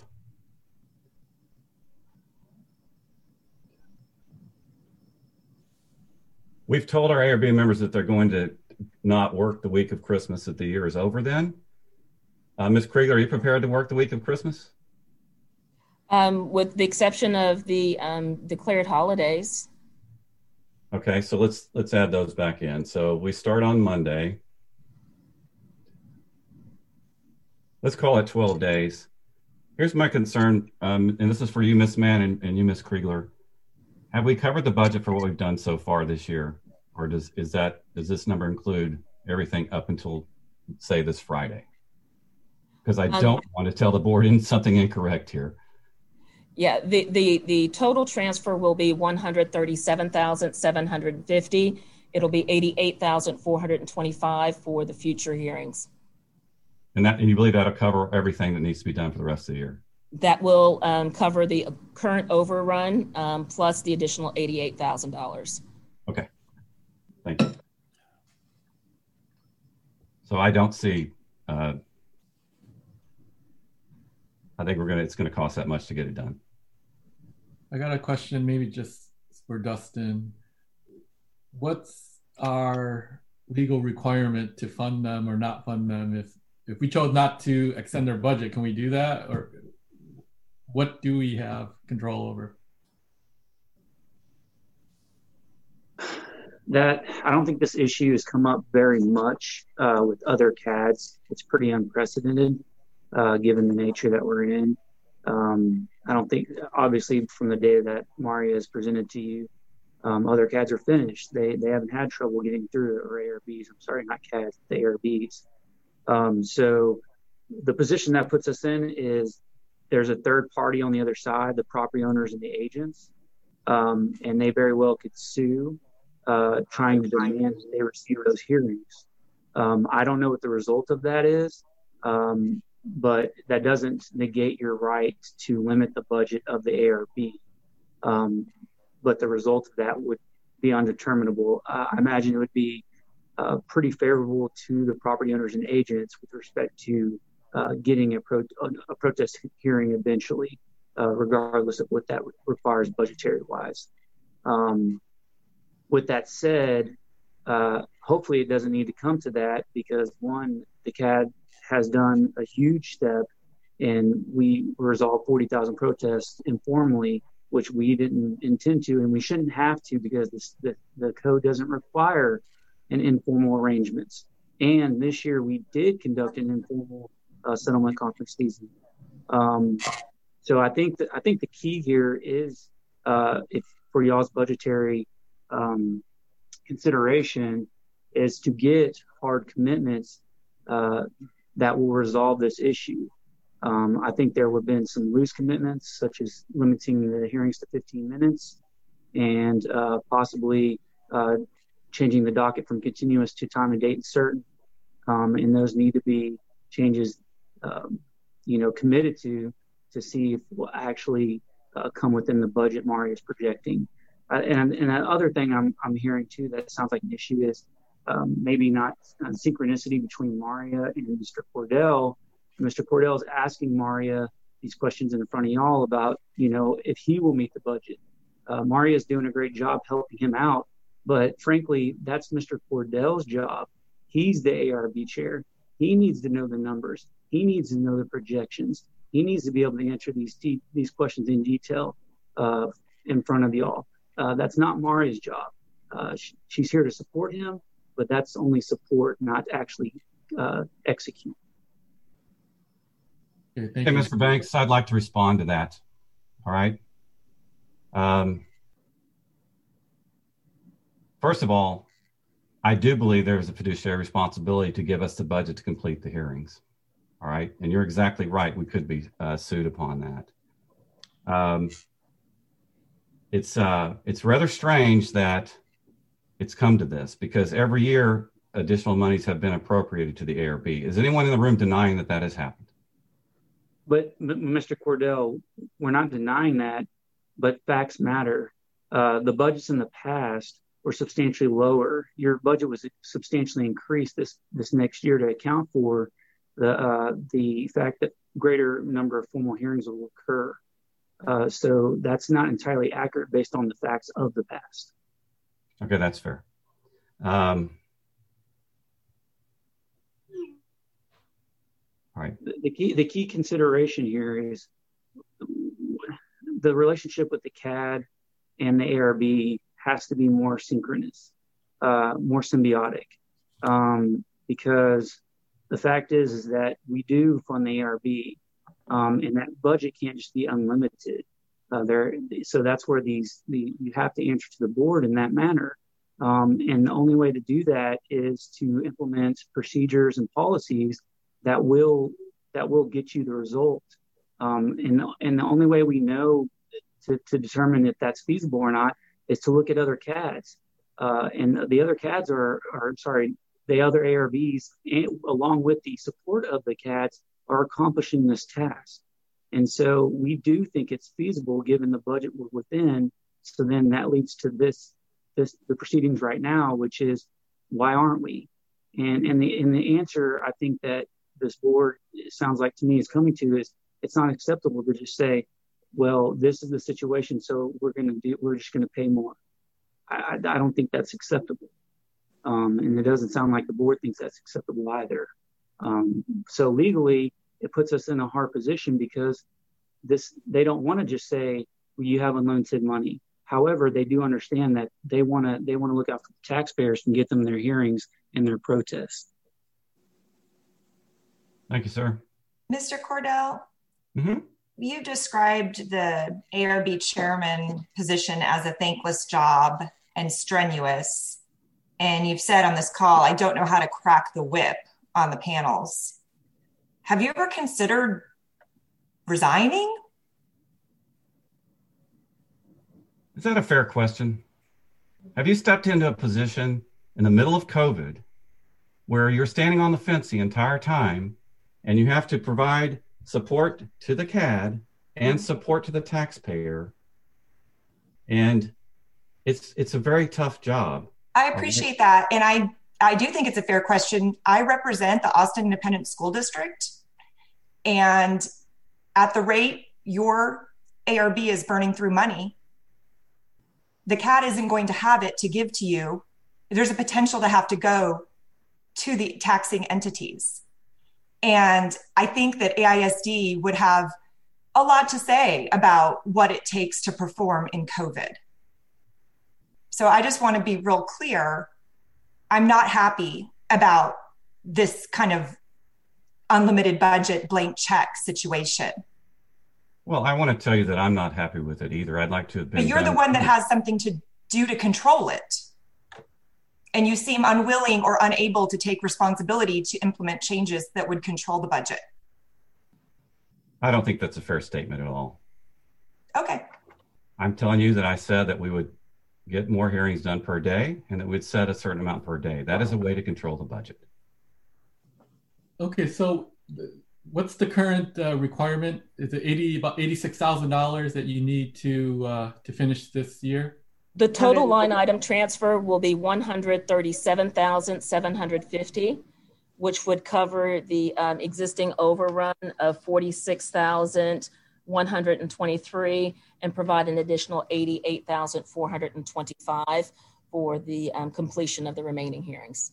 we've told our A R B members that they're going to not work the week of Christmas, that the year is over then. Uh, Miz Krieger, are you prepared to work the week of Christmas? Um, with the exception of the um, declared holidays. Okay, so let's let's add those back in. So we start on Monday. Let's call it twelve days. Here's my concern, um, and this is for you, Miz Mann, and, and you, Miz Kriegler. Have we covered the budget for what we've done so far this year, or does is that does this number include everything up until, say, this Friday? Because I don't um, want to tell the board in something incorrect here. Yeah, the the the total transfer will be one hundred thirty-seven thousand seven hundred fifty. It'll be eighty-eight thousand four hundred twenty-five for the future hearings. And that, and you believe that'll cover everything that needs to be done for the rest of the year? That will um, cover the current overrun um, plus the additional eighty-eight thousand dollars. Okay, thank you. So I don't see, uh, I think we're gonna, it's gonna cost that much to get it done. I got a question, maybe just for Dustin. What's our legal requirement to fund them or not fund them? If if we chose not to extend their budget, can we do that? Or what do we have control over? That I don't think this issue has come up very much uh, with other C A Ds. It's pretty unprecedented uh, given the nature that we're in. Um, I don't think, obviously, from the data that Maria has presented to you, um, other C A Ds are finished. They they haven't had trouble getting through, or A R Bs. I'm sorry, not C A Ds, the A R Bs. Um, so the position that puts us in is there's a third party on the other side, the property owners and the agents, um, and they very well could sue, uh, trying to demand they receive those hearings. Um, I don't know what the result of that is. Um, but that doesn't negate your right to limit the budget of the A R B. Um, but the result of that would be undeterminable. Uh, I imagine it would be uh, pretty favorable to the property owners and agents with respect to uh, getting a, pro- a protest hearing eventually, uh, regardless of what that requires budgetary-wise. Um, with that said, uh, hopefully it doesn't need to come to that because, one, the C A D has done a huge step, and we resolved forty thousand protests informally, which we didn't intend to, and we shouldn't have to because this, the, the code doesn't require an informal arrangements. And this year we did conduct an informal uh, settlement conference season. Um, so I think that I think the key here is uh, if for y'all's budgetary um, consideration is to get hard commitments uh, that will resolve this issue. Um, I think there have been some loose commitments, such as limiting the hearings to fifteen minutes and uh, possibly uh, changing the docket from continuous to time and date and certain. Um, and those need to be changes, um, you know, committed to to see if will actually uh, come within the budget Maria is projecting. Uh, and and that other thing I'm I'm hearing too that sounds like an issue is um, maybe not uh, synchronicity between Maria and Mister Cordell. Mister Cordell is asking Maria these questions in front of y'all about, you know, if he will meet the budget. Uh, Maria is doing a great job helping him out, but frankly, that's Mister Cordell's job. He's the A R B chair. He needs to know the numbers. He needs to know the projections. He needs to be able to answer these de- these questions in detail uh, in front of y'all. Uh, that's not Maria's job. Uh, she, she's here to support him, but that's only support, not actually uh, execute. Okay, hey, Mister Banks, I'd like to respond to that. All right. Um, first of all, I do believe there is a fiduciary responsibility to give us the budget to complete the hearings. All right. And you're exactly right. We could be uh, sued upon that. Um, it's uh, it's rather strange that it's come to this because every year additional monies have been appropriated to the A R B. Is anyone in the room denying that that has happened? But Mister Cordell, we're not denying that, but facts matter. Uh, the budgets in the past were substantially lower. Your budget was substantially increased this, this next year to account for the uh, the fact that greater number of formal hearings will occur. Uh, so that's not entirely accurate based on the facts of the past. Okay, that's fair. Um, All right. The, the key the key consideration here is the relationship with the C A D and the A R B has to be more synchronous, uh, more symbiotic, um, because the fact is is that we do fund the A R B, Um, and that budget can't just be unlimited. Uh, there, so that's where these the you have to answer to the board in that manner. Um, and the only way to do that is to implement procedures and policies that will that will get you the result. Um, and and the only way we know to, to determine if that's feasible or not is to look at other C A Ds. Uh, and the other C A Ds are, are sorry, the other A R Bs, and, along with the support of the C A Ds, are accomplishing this task. And so we do think it's feasible given the budget we're within. So then that leads to this, this the proceedings right now, which is why aren't we? And and the and the answer I think that this board, it sounds like to me, is coming to is it's not acceptable to just say, well, this is the situation, so we're going to do we're just going to pay more. I, I don't think that's acceptable, um, and it doesn't sound like the board thinks that's acceptable either. Um, so legally, it puts us in a hard position because this they don't want to just say, well, you have unlimited money. However, they do understand that they want to they want to look out for the taxpayers and get them their hearings and their protests. Thank you, sir. Mister Cordell, mm-hmm. You described the A R B chairman position as a thankless job and strenuous. And you've said on this call, I don't know how to crack the whip on the panels. Have you ever considered resigning? Is that a fair question? Have you stepped into a position in the middle of COVID where you're standing on the fence the entire time and you have to provide support to the C A D and support to the taxpayer? And it's it's a very tough job. I appreciate that. And I, I do think it's a fair question. I represent the Austin Independent School District. And at the rate your A R B is burning through money, the C A D isn't going to have it to give to you. There's a potential to have to go to the taxing entities. And I think that A I S D would have a lot to say about what it takes to perform in COVID. So I just want to be real clear. I'm not happy about this kind of unlimited budget blank check situation. Well, I want to tell you that I'm not happy with it either. I'd like to have been. But you're the one that has something to do to control it. And you seem unwilling or unable to take responsibility to implement changes that would control the budget. I don't think that's a fair statement at all. Okay. I'm telling you that I said that we would get more hearings done per day and that we'd set a certain amount per day. That is a way to control the budget. Okay, so what's the current uh, requirement? Is it eighty about eighty-six thousand dollars that you need to uh, to finish this year? The total line item transfer will be one hundred thirty-seven thousand seven hundred fifty, which would cover the um, existing overrun of forty-six thousand one hundred twenty-three and provide an additional eighty-eight thousand four hundred twenty-five for the um, completion of the remaining hearings.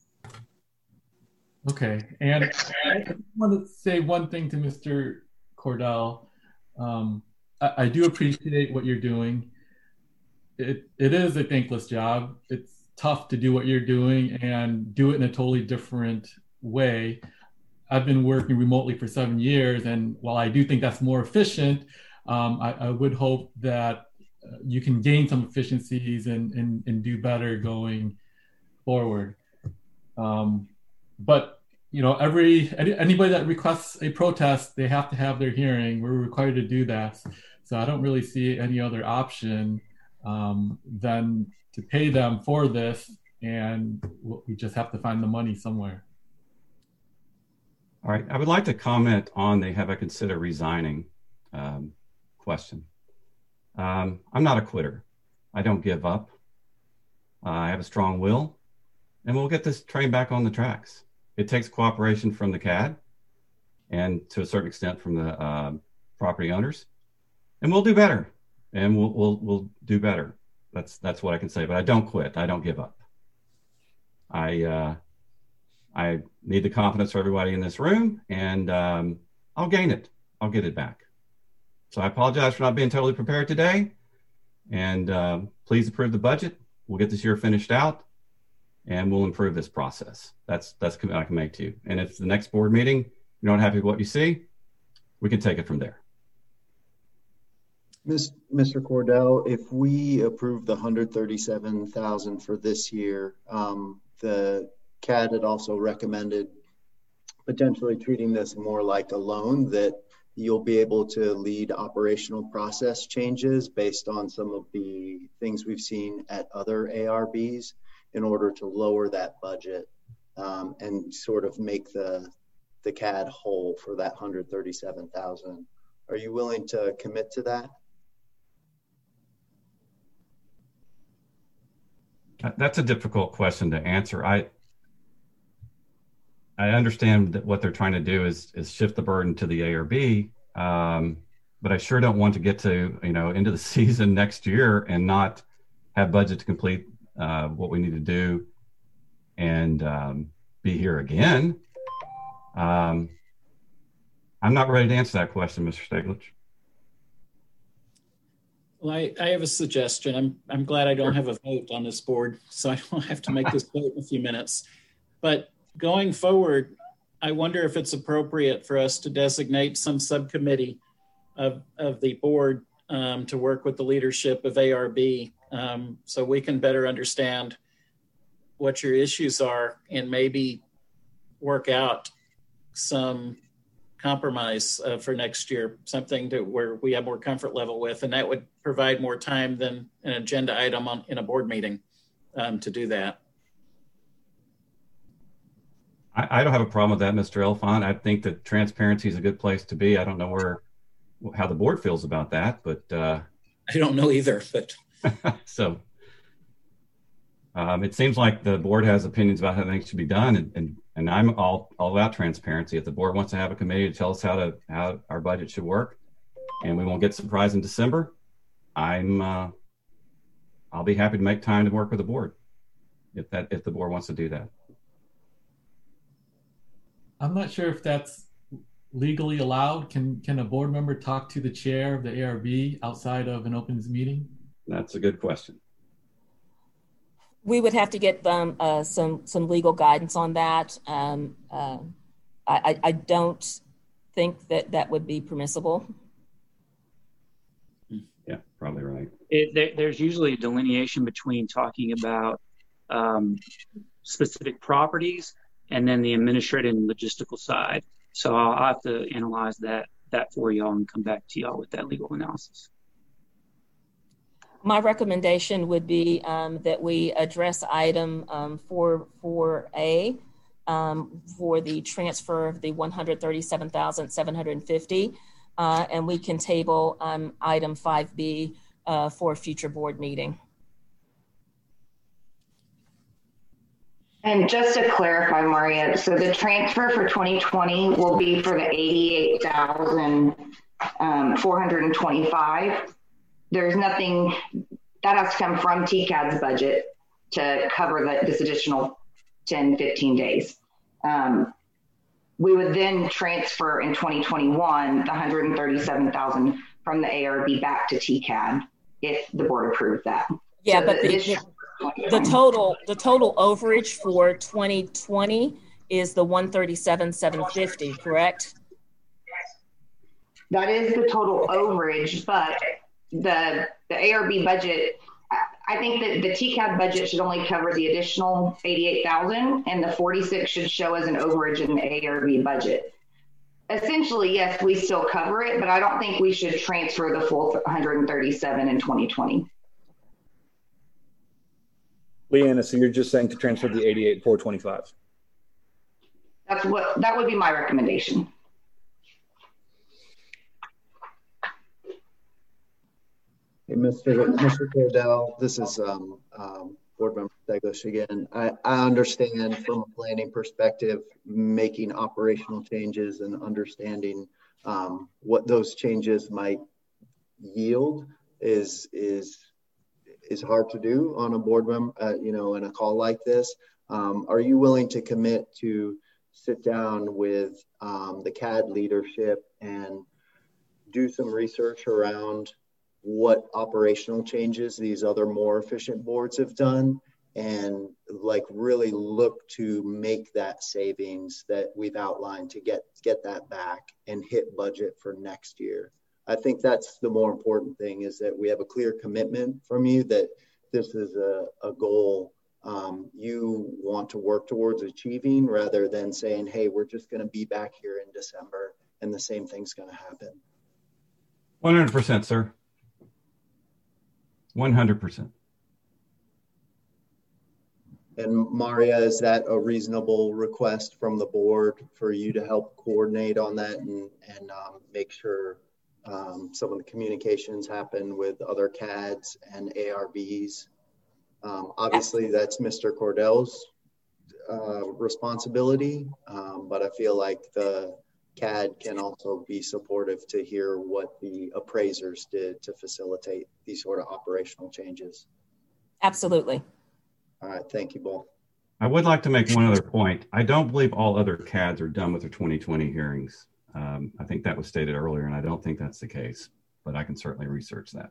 Okay, and I want to say one thing to Mister Cordell. Um, I, I do appreciate what you're doing. It it is a thankless job. It's tough to do what you're doing and do it in a totally different way. I've been working remotely for seven years, and while I do think that's more efficient, um, I, I would hope that uh, you can gain some efficiencies and, and, and do better going forward. Um, but you know, every any, anybody that requests a protest, they have to have their hearing. We're required to do that, so I don't really see any other option um, than to pay them for this, and we just have to find the money somewhere. All right, I would like to comment on the have I considered resigning um, question. Um, I'm not a quitter. I don't give up. Uh, I have a strong will, and we'll get this train back on the tracks. It takes cooperation from the C A D and to a certain extent from the uh, property owners, and we'll do better. And we'll we'll we'll do better. That's that's what I can say. But I don't quit. I don't give up. I uh, I need the confidence of everybody in this room, and um, I'll gain it. I'll get it back. So I apologize for not being totally prepared today. And uh, please approve the budget. We'll get this year finished out, and we'll improve this process. That's that's what I can make to you. And if the next board meeting you're not happy with what you see, we can take it from there. Mister Cordell, if we approve the one hundred thirty-seven thousand for this year, um, the C A D had also recommended potentially treating this more like a loan, that you'll be able to lead operational process changes based on some of the things we've seen at other A R Bs in order to lower that budget um, and sort of make the the C A D whole for that one hundred thirty-seven thousand. Are you willing to commit to that? That's a difficult question to answer. I I understand that what they're trying to do is is shift the burden to the A R B, um, but I sure don't want to get to you know into the season next year and not have budget to complete uh, what we need to do and um, be here again. Um, I'm not ready to answer that question, Mister Steglich. Well, I, I have a suggestion. I'm I'm glad I don't have a vote on this board, so I don't have to make this vote in a few minutes. But going forward, I wonder if it's appropriate for us to designate some subcommittee of, of the board um, to work with the leadership of A R B um, so we can better understand what your issues are and maybe work out some compromise uh, for next year, something to where we have more comfort level with, and that would provide more time than an agenda item on, in a board meeting um, to do that. I, I don't have a problem with that, Mister Elfont. I think that transparency is a good place to be. I don't know where how the board feels about that, but uh, I don't know either. But so um, it seems like the board has opinions about how things should be done, and, and and I'm all all about transparency. If the board wants to have a committee to tell us how to how our budget should work, and we won't get surprised in December, I'm uh, I'll be happy to make time to work with the board if that if the board wants to do that. I'm not sure if that's legally allowed. Can can a board member talk to the chair of the A R B outside of an open meeting? That's a good question. We would have to get um, uh, some some legal guidance on that. Um, uh, I, I don't think that that would be permissible. Yeah, probably right. It, there, there's usually a delineation between talking about um, specific properties and then the administrative and logistical side. So I'll, I'll have to analyze that that for y'all and come back to y'all with that legal analysis. My recommendation would be um, that we address item um, four four A um, for the transfer of the one hundred thirty-seven thousand seven hundred fifty, uh, and we can table um, item five B uh, for a future board meeting. And just to clarify, Maria, so the transfer for twenty twenty will be for the eighty-eight thousand four hundred twenty-five. There's nothing that has to come from T C A D's budget to cover the, this additional ten, fifteen days. Um, we would then transfer in twenty twenty-one the one hundred thirty-seven thousand from the A R B back to T C A D if the board approved that. Yeah, so but the, the, the total the total overage for twenty twenty is the one thirty-seven seven fifty, correct? That is the total overage, but the the A R B budget, I think that the T C A D budget should only cover the additional eighty-eight thousand, and the forty-six should show as an overage in the A R B budget. Essentially, yes, we still cover it, but I don't think we should transfer the full one hundred thirty-seven in twenty twenty. Leanna, so you're just saying to transfer the eighty-eight four twenty-five. That's what that would be my recommendation. Hey, Mister Mister Cordell, this is um, um, Board Member Steglich again. I, I understand from a planning perspective, making operational changes and understanding um, what those changes might yield is is is hard to do on a board member, uh, you know, in a call like this. Um, are you willing to commit to sit down with um, the C A D leadership and do some research around what operational changes these other more efficient boards have done, and like really look to make that savings that we've outlined to get get that back and hit budget for next year. I think that's the more important thing, is that we have a clear commitment from you that this is a, a goal um, you want to work towards achieving, rather than saying, hey, we're just going to be back here in December and the same thing's going to happen. one hundred percent, sir. one hundred percent. And Maria, is that a reasonable request from the board for you to help coordinate on that and, and um, make sure um, some of the communications happen with other C A Ds and A R Bs? Um, obviously, that's Mister Cordell's uh, responsibility, um, but I feel like the C A D can also be supportive to hear what the appraisers did to facilitate these sort of operational changes. Absolutely. All right, thank you both. I would like to make one other point. I don't believe all other C A Ds are done with their twenty twenty hearings. Um, I think that was stated earlier, and I don't think that's the case, but I can certainly research that.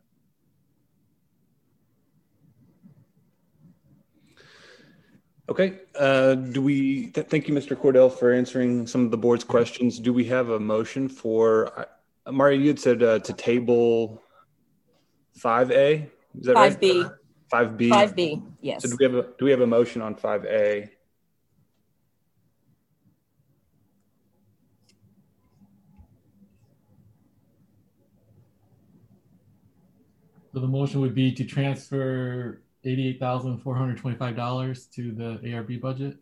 Okay. Uh, do we, th- thank you, Mister Cordell, for answering some of the board's questions. Do we have a motion for, uh, Mario, you had said uh, to table five A? Is that five right? B. five B. five B, yes. So do we have a, do we have a motion on five A? So the motion would be to transfer eighty-eight thousand four hundred twenty-five dollars to the A R B budget?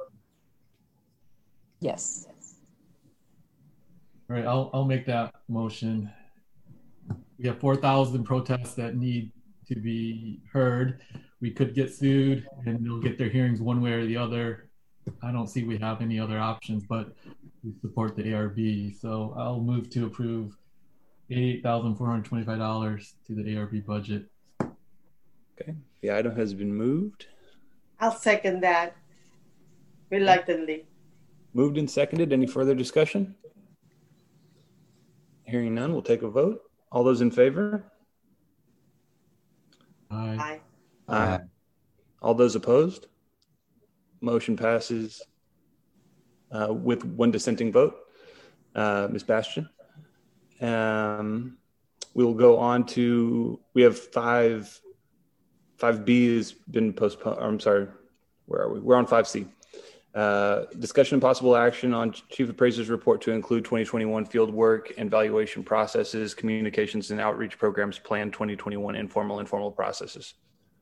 Yes. All right, I'll, I'll make that motion. We have four thousand protests that need to be heard. We could get sued and they'll get their hearings one way or the other. I don't see we have any other options, but we support the A R B. So I'll move to approve eighty-eight thousand four hundred twenty-five dollars to the A R B budget. Okay, the item has been moved. I'll second that reluctantly. Moved and seconded. Any further discussion? Hearing none, we'll take a vote. All those in favor? Aye. Aye. Aye. All those opposed? Motion passes uh, with one dissenting vote. Uh, Miz Bastian. Um, we'll go on to, we have five, five B has been postponed. I'm sorry, where are we? We're on five C. Uh, discussion and possible action on Chief Appraiser's report to include twenty twenty-one field work and valuation processes, communications and outreach programs, planned twenty twenty-one informal and formal processes.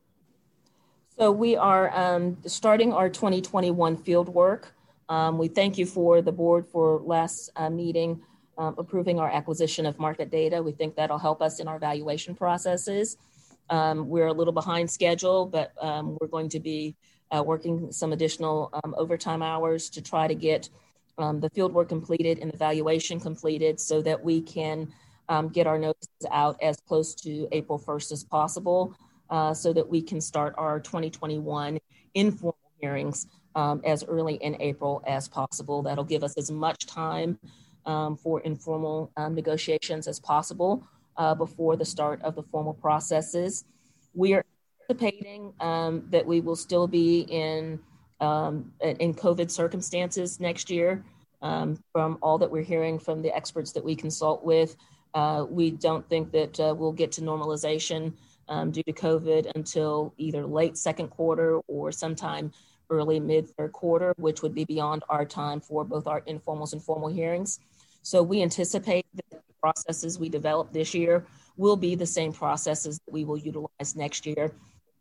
So we are um, starting our twenty twenty-one field work. Um, we thank you for the board for last uh, meeting um, approving our acquisition of market data. We think that'll help us in our valuation processes. Um, we're a little behind schedule, but um, we're going to be uh, working some additional um, overtime hours to try to get um, the field work completed and the valuation completed so that we can um, get our notices out as close to April first as possible. Uh, so that we can start our twenty twenty-one informal hearings um, as early in April as possible. That'll give us as much time um, for informal um, negotiations as possible uh, before the start of the formal processes. We are anticipating um, that we will still be in, um, in COVID circumstances next year. Um, from all that we're hearing from the experts that we consult with, uh, we don't think that uh, we'll get to normalization Um, due to COVID until either late second quarter or sometime early mid third quarter, which would be beyond our time for both our informals and formal hearings. So we anticipate that the processes we develop this year will be the same processes that we will utilize next year,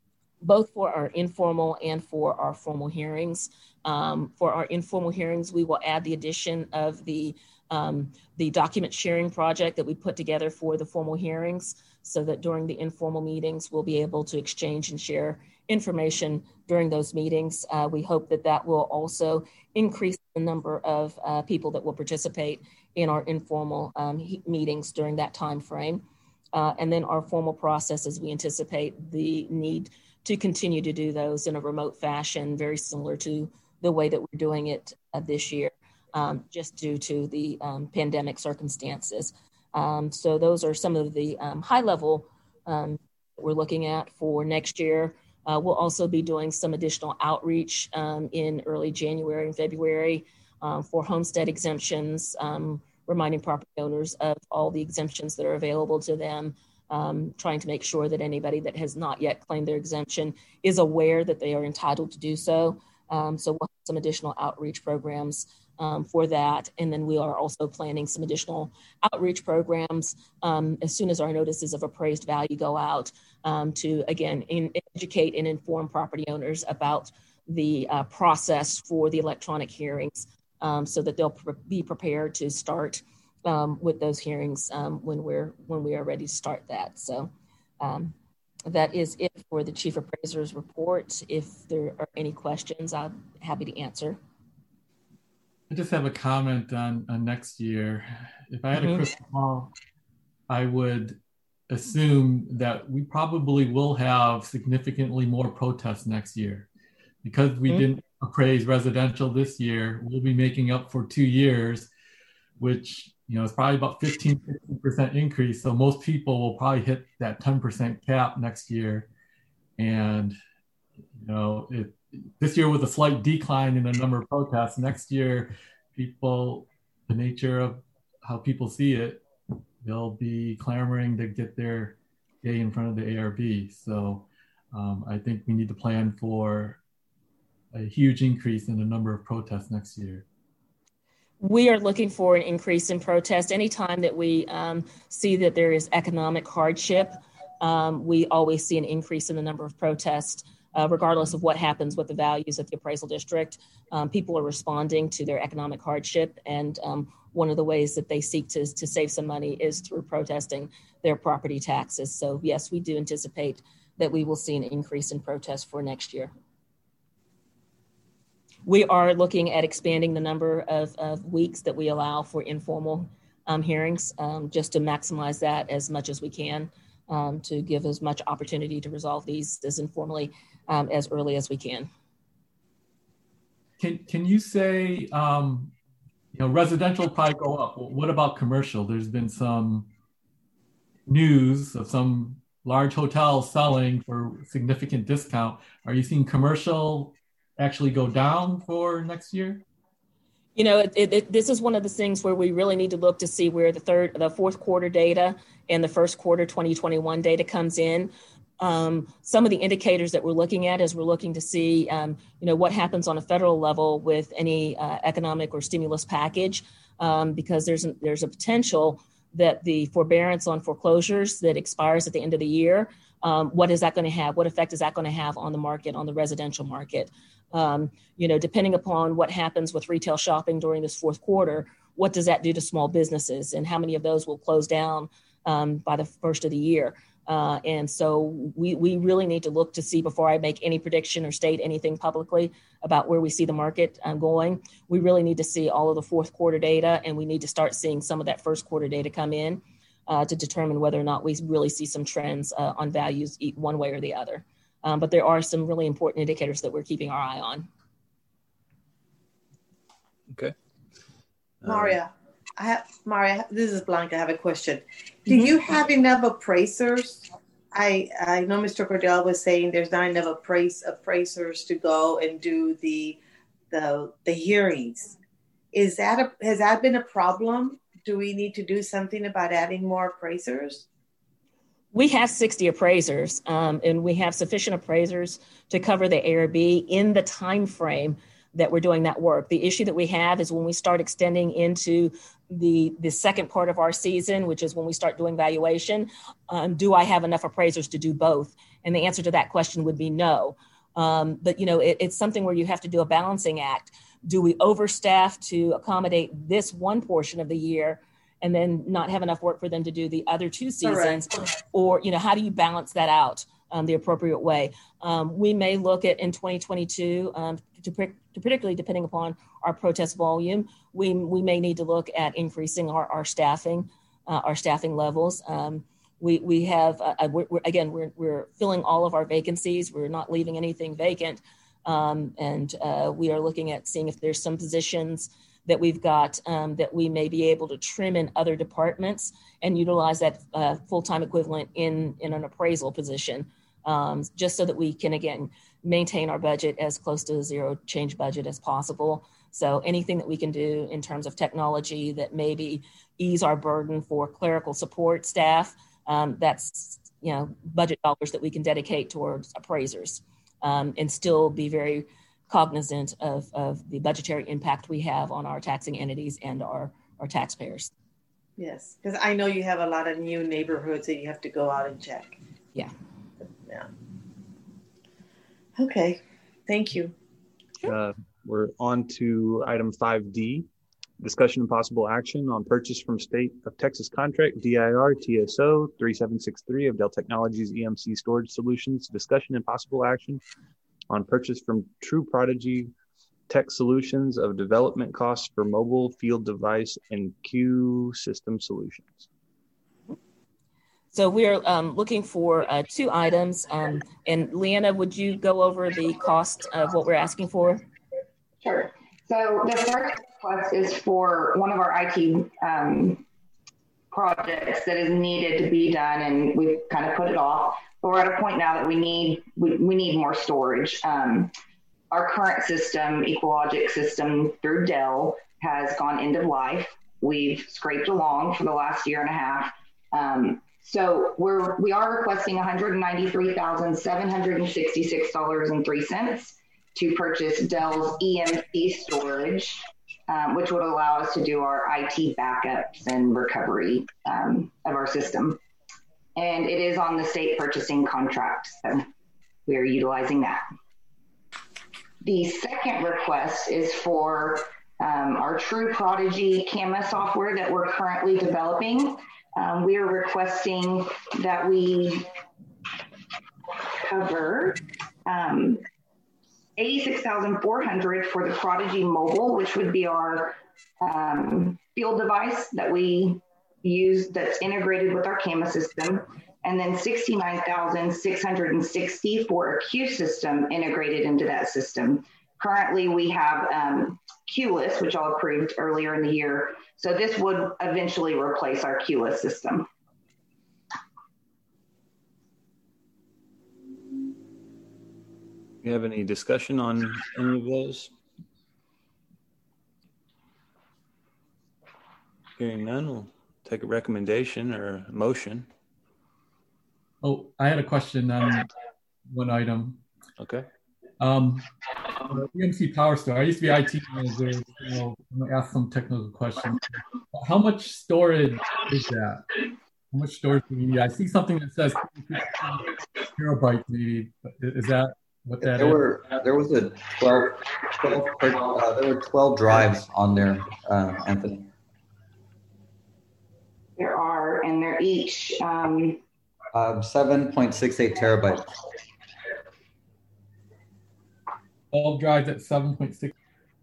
both for our informal and for our formal hearings. Um, for our informal hearings, we will add the addition of the um, the document sharing project that we put together for the formal hearings, so that during the informal meetings, we'll be able to exchange and share information during those meetings. Uh, we hope that that will also increase the number of uh, people that will participate in our informal um, meetings during that time frame. Uh, and then our formal processes, we anticipate the need to continue to do those in a remote fashion, very similar to the way that we're doing it uh, this year, um, just due to the um, pandemic circumstances. Um, so those are some of the um, high level um, we're looking at for next year. Uh, we'll also be doing some additional outreach um, in early January and February um, for homestead exemptions, um, reminding property owners of all the exemptions that are available to them, um, trying to make sure that anybody that has not yet claimed their exemption is aware that they are entitled to do so. Um, so we'll have some additional outreach programs um, for that. And then we are also planning some additional outreach programs um, as soon as our notices of appraised value go out um, to, again, in, educate and inform property owners about the uh, process for the electronic hearings um, so that they'll pre- be prepared to start um, with those hearings um, when we're when we are ready to start that. So um, that is it for the Chief Appraiser's report. If there are any questions, I'm happy to answer. I just have a comment on, on next year. If I had Mm-hmm. a crystal ball, I would assume that we probably will have significantly more protests next year. Because we mm-hmm. didn't appraise residential this year, we'll be making up for two years, which, you know, it's probably about fifteen, fifteen percent increase. So most people will probably hit that ten percent cap next year. And, you know, it, this year was a slight decline in the number of protests. Next year, people, the nature of how people see it, they'll be clamoring to get their day in front of the A R B. So um, I think we need to plan for a huge increase in the number of protests next year. We are looking for an increase in protest. Anytime that we um, see that there is economic hardship, um, we always see an increase in the number of protests, uh, regardless of what happens with the values at the appraisal district. Um, people are responding to their economic hardship, and um, one of the ways that they seek to, to save some money is through protesting their property taxes. So yes, we do anticipate that we will see an increase in protests for next year. We are looking at expanding the number of, of weeks that we allow for informal um, hearings, um, just to maximize that as much as we can, um, to give as much opportunity to resolve these as informally um, as early as we can. Can Can you say, um, you know, residential probably go up? What about commercial? There's been some news of some large hotels selling for significant discount. Are you seeing commercial actually go down for next year? You know, it, it, it, this is one of the things where we really need to look to see where the third, the fourth quarter data and the first quarter twenty twenty-one data comes in. Um, some of the indicators that we're looking at is we're looking to see, um, you know, what happens on a federal level with any uh, economic or stimulus package, um, because there's a, there's a potential that the forbearance on foreclosures that expires at the end of the year, um, what is that going to have? What effect is that going to have on the market, on the residential market? Um, you know, depending upon what happens with retail shopping during this fourth quarter, what does that do to small businesses, and how many of those will close down um, by the first of the year? Uh, and so we, we really need to look to see, before I make any prediction or state anything publicly about where we see the market um, going, we really need to see all of the fourth quarter data, and we need to start seeing some of that first quarter data come in uh, to determine whether or not we really see some trends uh, on values one way or the other. Um, but there are some really important indicators that we're keeping our eye on. Okay. Maria, I have, Maria, this is Blanca. I have a question. Do you have enough appraisers? I I know Mister Cordell was saying there's not enough appraise, appraisers to go and do the the the hearings. Is that a, has that been a problem? Do we need to do something about adding more appraisers? We have sixty appraisers, um, and we have sufficient appraisers to cover the A R B in the time frame that we're doing that work. The issue that we have is when we start extending into the, the second part of our season, which is when we start doing valuation, um, do I have enough appraisers to do both? And the answer to that question would be no. Um, but, you know, it, it's something where you have to do a balancing act. Do we overstaff to accommodate this one portion of the year and then not have enough work for them to do the other two seasons? Correct. Or, you know, how do you balance that out um, the appropriate way? Um, we may look at in twenty twenty-two, um, to, to particularly depending upon our protest volume, we we may need to look at increasing our, our staffing, uh, our staffing levels. Um, we we have, uh, we're, we're, again, we're, we're filling all of our vacancies. We're not leaving anything vacant. Um, and uh, we are looking at seeing if there's some positions that we've got um, that we may be able to trim in other departments and utilize that uh, full-time equivalent in, in an appraisal position. um, just so that we can, again, maintain our budget as close to a zero change budget as possible. So anything that we can do in terms of technology that maybe ease our burden for clerical support staff, um, that's, you know, budget dollars that we can dedicate towards appraisers, um, and still be very cognizant of, of the budgetary impact we have on our taxing entities and our, our taxpayers. Yes, because I know you have a lot of new neighborhoods that you have to go out and check. Yeah. Yeah. Okay, thank you. Uh, we're on to item five D, discussion and possible action on purchase from State of Texas contract D I R T S O three seven six three of Dell Technologies E M C Storage Solutions. Discussion and possible action on purchase from True Prodigy Tech Solutions of development costs for mobile field device and Q system solutions. So we're um, looking for uh, two items. Um, and Leanna, would you go over the cost of what we're asking for? Sure. So the first request is for one of our I T um, projects that is needed to be done, and we've kind of put it off. But we're at a point now that we need we, we need more storage. Um, our current system, EqualLogic system through Dell, has gone end of life. We've scraped along for the last year and a half. Um, so we're we are requesting one hundred ninety-three thousand seven hundred sixty-six dollars and three cents to purchase Dell's E M C storage, um, which would allow us to do our I T backups and recovery um, of our system. And it is on the state purchasing contract, so we are utilizing that. The second request is for um, our True Prodigy C A M A software that we're currently developing. Um, we are requesting that we cover um, eighty-six thousand four hundred dollars for the Prodigy Mobile, which would be our um, field device that we use that's integrated with our C A M A system, and then sixty-nine thousand six hundred sixty dollars for a Q system integrated into that system. Currently, we have um, Q L I S, which I approved earlier in the year. So this would eventually replace our Q L I S system. You have any discussion on any of those? Hearing none, we'll take a recommendation or a motion. Oh, I had a question on one item. Okay. Um, E M C Power Store. I used to be I T manager, so I'm gonna ask some technical questions. How much storage is that? How much storage do we need? I see something that says terabytes maybe. Is that what that there is? Were, there was a twelve, twelve uh, there were twelve drives on there, uh, Anthony. There are, and they're each um, uh, seven point six eight terabytes. twelve drives at seven point six.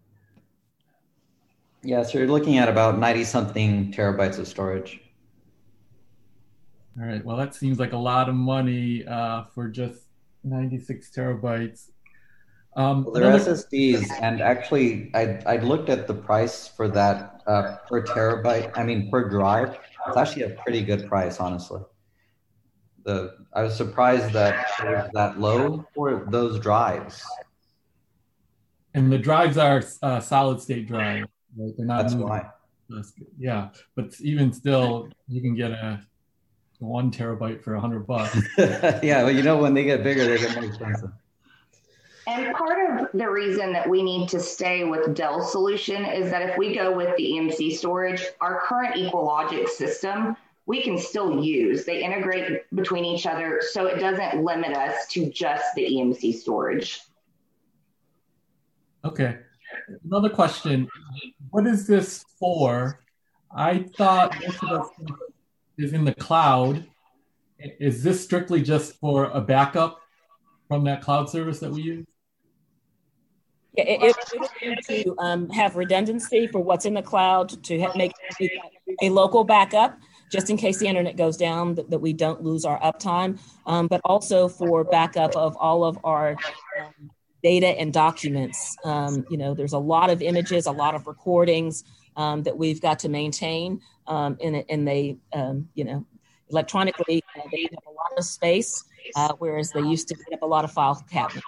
Yeah, so you're looking at about ninety something terabytes of storage. All right. Well, that seems like a lot of money uh, for just ninety-six terabytes. Um, well, they're another... S S Ds, and actually, I I looked at the price for that uh, per terabyte. I mean, per drive. It's actually a pretty good price, honestly. The I was surprised that it was that low for those drives. And the drives are uh, solid state drives. Right? They're not. That's moving. why. Yeah, but even still, you can get a one terabyte for a hundred bucks. Yeah, well, you know, when they get bigger, they get more expensive. And part of the reason that we need to stay with Dell solution is that if we go with the E M C storage, our current EqualLogic system, we can still use. They integrate between each other, so it doesn't limit us to just the E M C storage. Okay. Another question. What is this for? I thought most of us is in the cloud. Is this strictly just for a backup from that cloud service that we use? Yeah, it, it, it to um, have redundancy for what's in the cloud, to have, make a local backup, just in case the internet goes down, that, that we don't lose our uptime, um, but also for backup of all of our um, data and documents. Um, you know, there's a lot of images, a lot of recordings um, that we've got to maintain, um, and, and they, um, you know, electronically, uh, they have a lot of space. uh, whereas they used to get up a lot of file cabinets.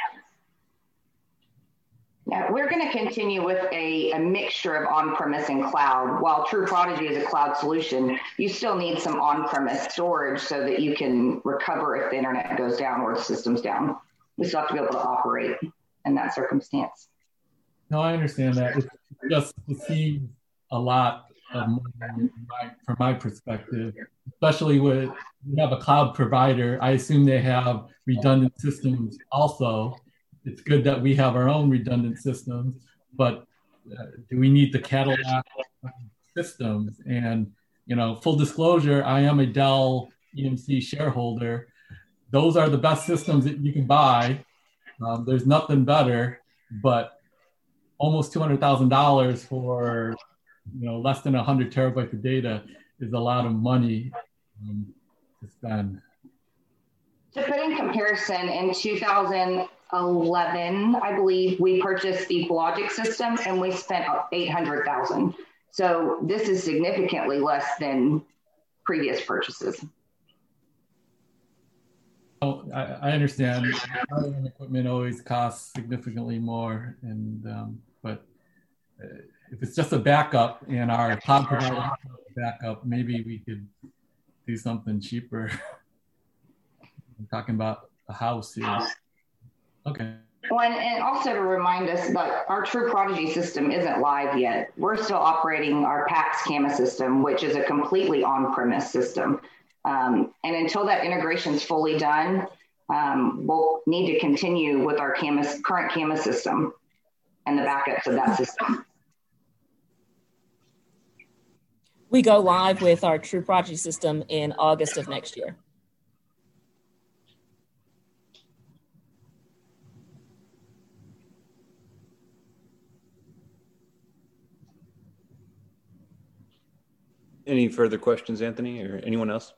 Yeah, we're going to continue with a, a mixture of on-premise and cloud. While True Prodigy is a cloud solution, you still need some on-premise storage so that you can recover if the internet goes down or the system's down. We still have to be able to operate in that circumstance. No, I understand that. It's just it seems a lot of money my, from my perspective, especially with you have a cloud provider. I assume they have redundant systems also. It's good that we have our own redundant systems, but uh, do we need the Cadillac systems? And, you know, full disclosure, I am a Dell E M C shareholder. Those are the best systems that you can buy. Um, there's nothing better, but almost two hundred thousand dollars for, you know, less than one hundred terabytes of data is a lot of money um, to spend. To put in comparison, in two thousand eleven, I believe, we purchased the Blogic system and we spent eight hundred thousand dollars. So this is significantly less than previous purchases. Oh, I, I understand. Equipment always costs significantly more, and um, but uh, if it's just a backup and our cloud provider backup, maybe we could do something cheaper. I'm talking about a house here. Okay. Well, and, and also to remind us that our True Prodigy system isn't live yet. We're still operating our PAX CAMA system, which is a completely on-premise system. Um, and until that integration is fully done, um, we'll need to continue with our CAMA, current CAMA system and the backups of that system. We go live with our True Prodigy system in August of next year. Any further questions, Anthony, or anyone else?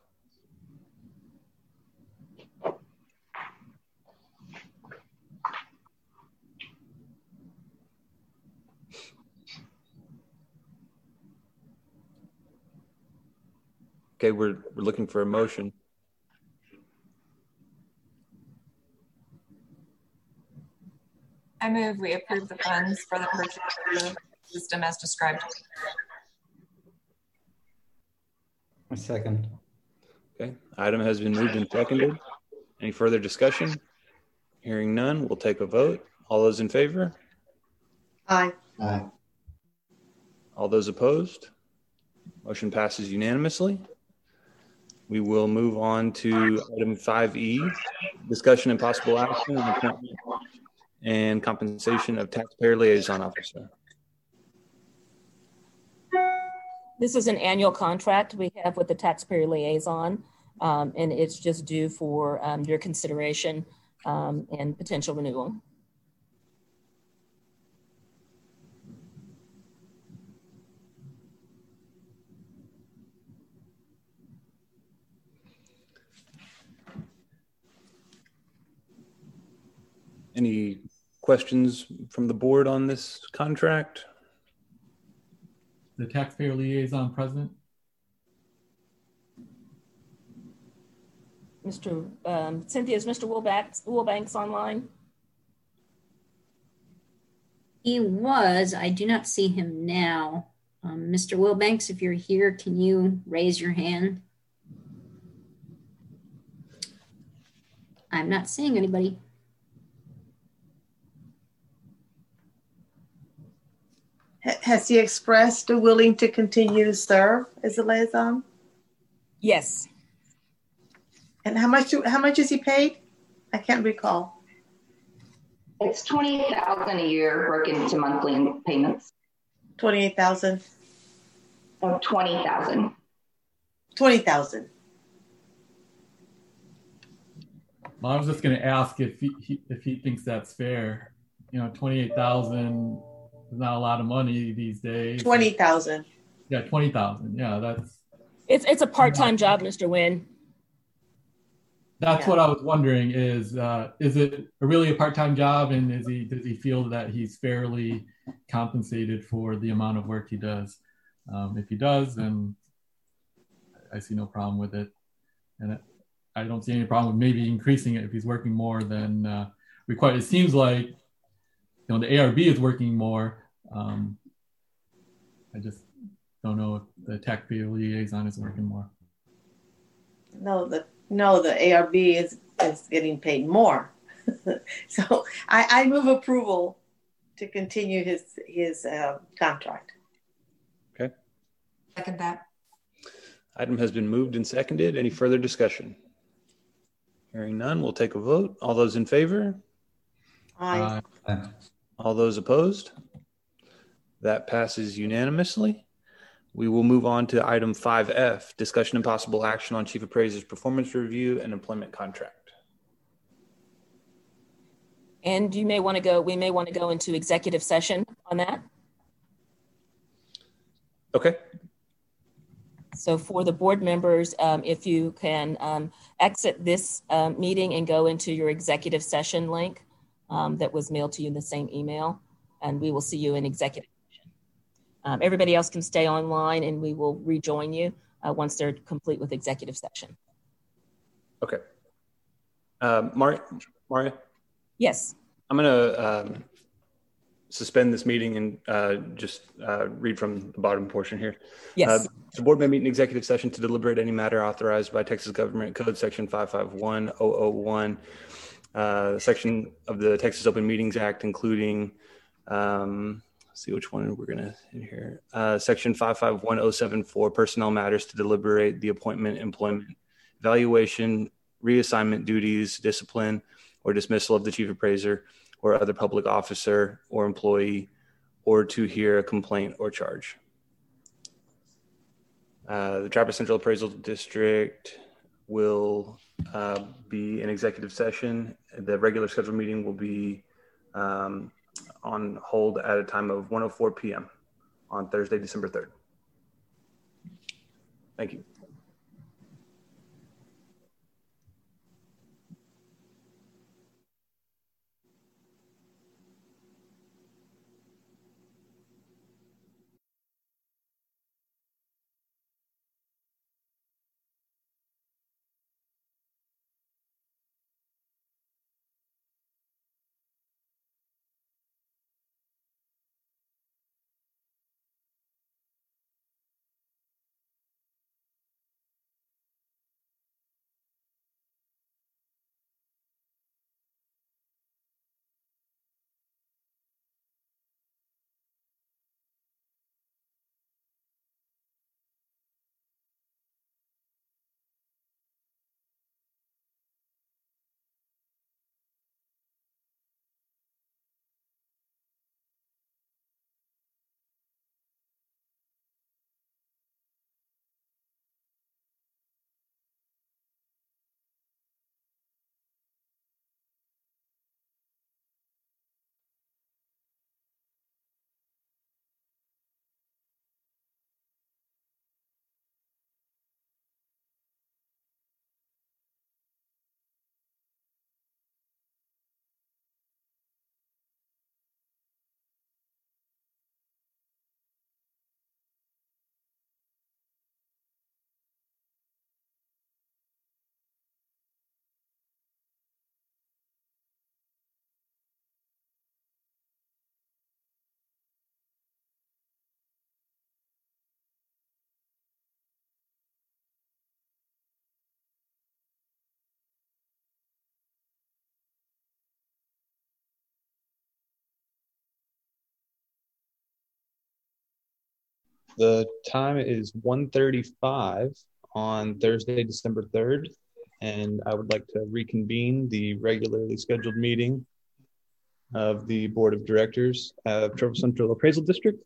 Okay, we're, we're looking for a motion. I move we approve the funds for the purchase of the system as described. A second. Okay, item has been moved and seconded. Any further discussion? Hearing none, we'll take a vote. All those in favor? Aye. Aye. All those opposed? Motion passes unanimously. We will move on to item five E, discussion and possible action on appointment and compensation of taxpayer liaison officer. This is an annual contract we have with the taxpayer liaison, um, and it's just due for um, your consideration um, and potential renewal. Any questions from the board on this contract? The taxpayer liaison present. Mister Um, Cynthia, is Mister Wilbanks, Wilbanks online? He was. I do not see him now. Um, Mister Wilbanks, if you're here, can you raise your hand? I'm not seeing anybody. Has he expressed a willing to continue to serve as a liaison? Yes. And how much? How much is he paid? I can't recall. It's twenty thousand a year, broken into monthly payments. Twenty-eight thousand. Oh, twenty thousand. Twenty thousand. Well, I was just going to ask if he, he if he thinks that's fair. You know, twenty-eight thousand is not a lot of money these days. Twenty thousand. Yeah, twenty thousand. Yeah, that's. It's it's a part-time job, Mister Nguyen. That's Yeah. what I was wondering. Is uh, is it really a part-time job, and is he does he feel that he's fairly compensated for the amount of work he does? Um, if he does, then I see no problem with it. And it, I don't see any problem with maybe increasing it if he's working more than uh, required. It seems like, you know, the A R B is working more. Um, I just don't know if the taxpayer liaison is working more. No, the no, the A R B is is getting paid more. So I, I move approval to continue his his uh, contract. Okay. Second that. Item has been moved and seconded. Any further discussion? Hearing none, we'll take a vote. All those in favor? Aye. Aye. All those opposed? That passes unanimously. We will move on to item five F, discussion and possible action on Chief Appraiser's performance review and employment contract. And you may want to go, we may want to go into executive session on that. Okay. So for the board members, um, if you can um, exit this um, meeting and go into your executive session link um, that was mailed to you in the same email, and we will see you in executive session. Um, everybody else can stay online and we will rejoin you uh, once they're complete with executive session. Okay. Uh, Maria? Maria? Yes. I'm going to um, suspend this meeting and uh, just uh, read from the bottom portion here. Yes. Uh, the board may meet in executive session to deliberate any matter authorized by Texas Government Code Section five five one oh oh one, uh, section of the Texas Open Meetings Act, including, um, let's see which one we're going to in here, uh, Section five five one oh seven four, personnel matters to deliberate the appointment, employment, evaluation, reassignment duties, discipline, or dismissal of the chief appraiser or other public officer or employee, or to hear a complaint or charge. Uh, the Traverse Central Appraisal District will uh, be in executive session. The regular scheduled meeting will be um, on hold at a time of one oh four p.m. on Thursday, December third. Thank you. The time is one thirty-five on Thursday, December third, and I would like to reconvene the regularly scheduled meeting of the Board of Directors of Traverse Central Appraisal District.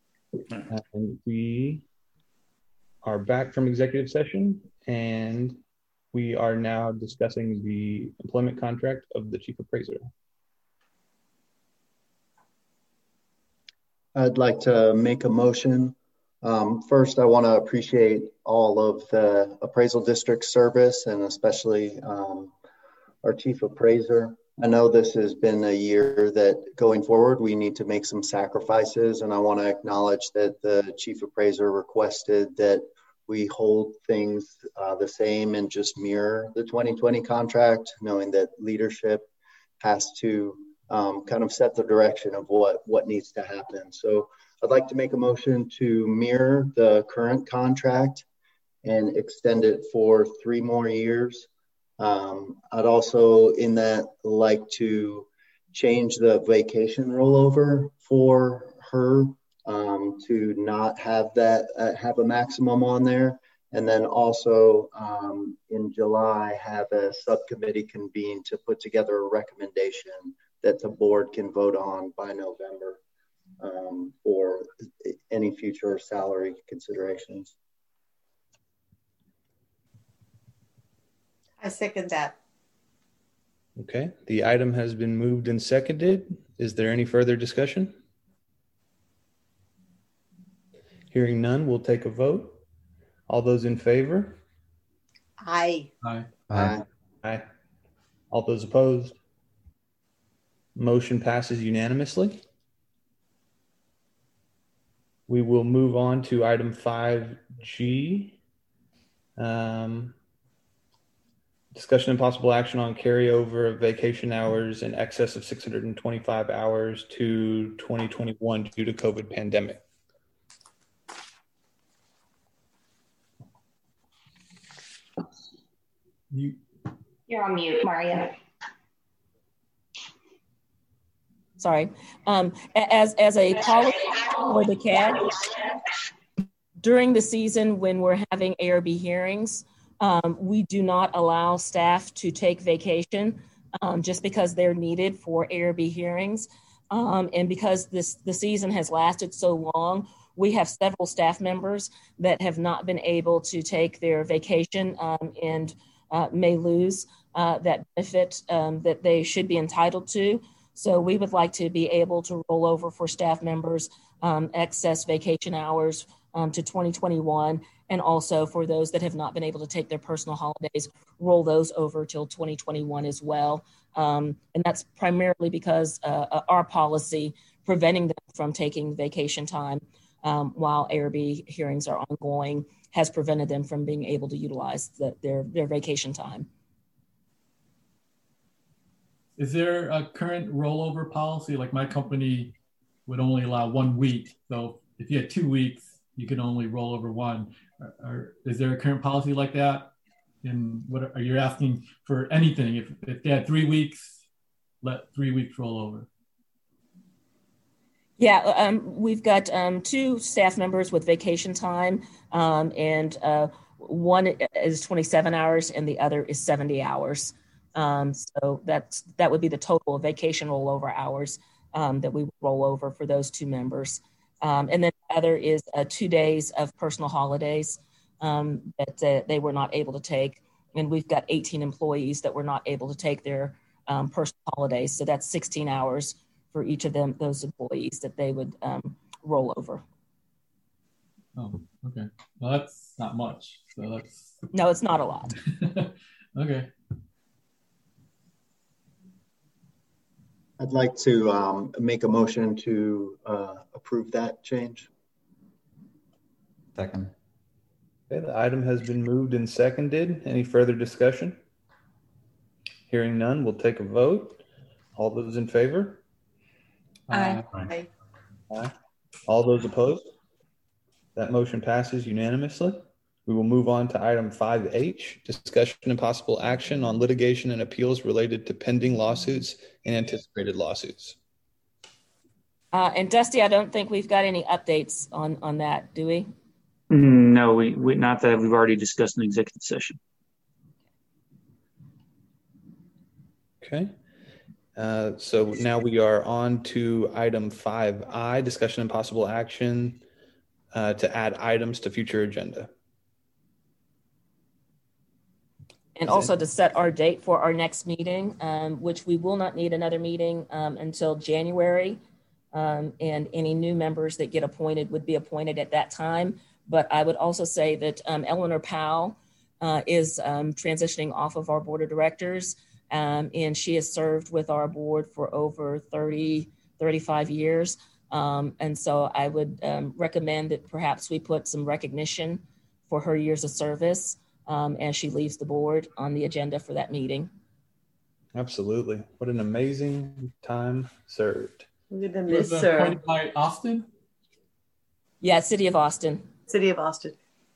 And we are back from executive session, and we are now discussing the employment contract of the Chief Appraiser. I'd like to make a motion. Um, first, I want to appreciate all of the appraisal district service, and especially um, our chief appraiser. I know this has been a year that going forward, we need to make some sacrifices, and I want to acknowledge that the chief appraiser requested that we hold things uh, the same and just mirror the twenty twenty contract, knowing that leadership has to um, kind of set the direction of what, what needs to happen. So I'd like to make a motion to mirror the current contract and extend it for three more years. Um, I'd also, in that, like to change the vacation rollover for her um, to not have that, uh, have a maximum on there. And then also um, in July, have a subcommittee convene to put together a recommendation that the board can vote on by November um, for any future salary considerations. I second that. Okay, the item has been moved and seconded. Is there any further discussion? Hearing none, we'll take a vote. All those in favor? Aye. Aye. Aye. Aye. All those opposed? Motion passes unanimously. We will move on to item five G. Um, discussion and possible action on carryover of vacation hours in excess of six hundred twenty-five hours to twenty twenty-one due to COVID pandemic. You, You're on mute, Maria. Sorry. Um, as, as a policy for the C A D, during the season when we're having A R B hearings, um, we do not allow staff to take vacation um, just because they're needed for A R B hearings. Um, and because this the season has lasted so long, we have several staff members that have not been able to take their vacation um, and uh, may lose uh, that benefit um, that they should be entitled to. So we would like to be able to roll over for staff members um, excess vacation hours um, to twenty twenty-one, and also for those that have not been able to take their personal holidays, roll those over till twenty twenty-one as well. Um, and that's primarily because uh, our policy preventing them from taking vacation time um, while A R B hearings are ongoing has prevented them from being able to utilize the, their, their vacation time. Is there a current rollover policy? Like my company would only allow one week. So if you had two weeks, you can only roll over one. Or, or is there a current policy like that? And what are you asking for anything? If, if they had three weeks, let three weeks roll over. Yeah, um, we've got um, two staff members with vacation time, um, and uh, one is twenty-seven hours and the other is seventy hours. Um, so that's, that would be the total of vacation rollover hours um, that we would roll over for those two members. Um, and then the other is uh, two days of personal holidays um, that uh, they were not able to take. And we've got eighteen employees that were not able to take their um, personal holidays. So that's sixteen hours for each of them, those employees that they would um, roll over. Oh, okay. Well, that's not much. So that's no, it's not a lot. Okay. I'd like to um, make a motion to uh, approve that change. Second. Okay, the item has been moved and seconded. Any further discussion? Hearing none, we'll take a vote. All those in favor? Aye. Aye. Aye. All those opposed? That motion passes unanimously. We will move on to item five H, discussion and possible action on litigation and appeals related to pending lawsuits and anticipated lawsuits. Uh, and Dusty, I don't think we've got any updates on, on that, do we? No, we, we not that we've already discussed in executive session. Okay. Uh, so now we are on to item five I, discussion and possible action uh, to add items to future agenda. And also to set our date for our next meeting, um, which we will not need another meeting um, until January. Um, and any new members that get appointed would be appointed at that time. But I would also say that um, Eleanor Powell uh, is um, transitioning off of our board of directors. Um, and she has served with our board for over thirty, thirty-five years. Um, and so I would um, recommend that perhaps we put some recognition for her years of service um, as she leaves the board on the agenda for that meeting. Absolutely. What an amazing time served. We're going to Was miss it her. appointed by Austin? Yeah, City of Austin. City of Austin.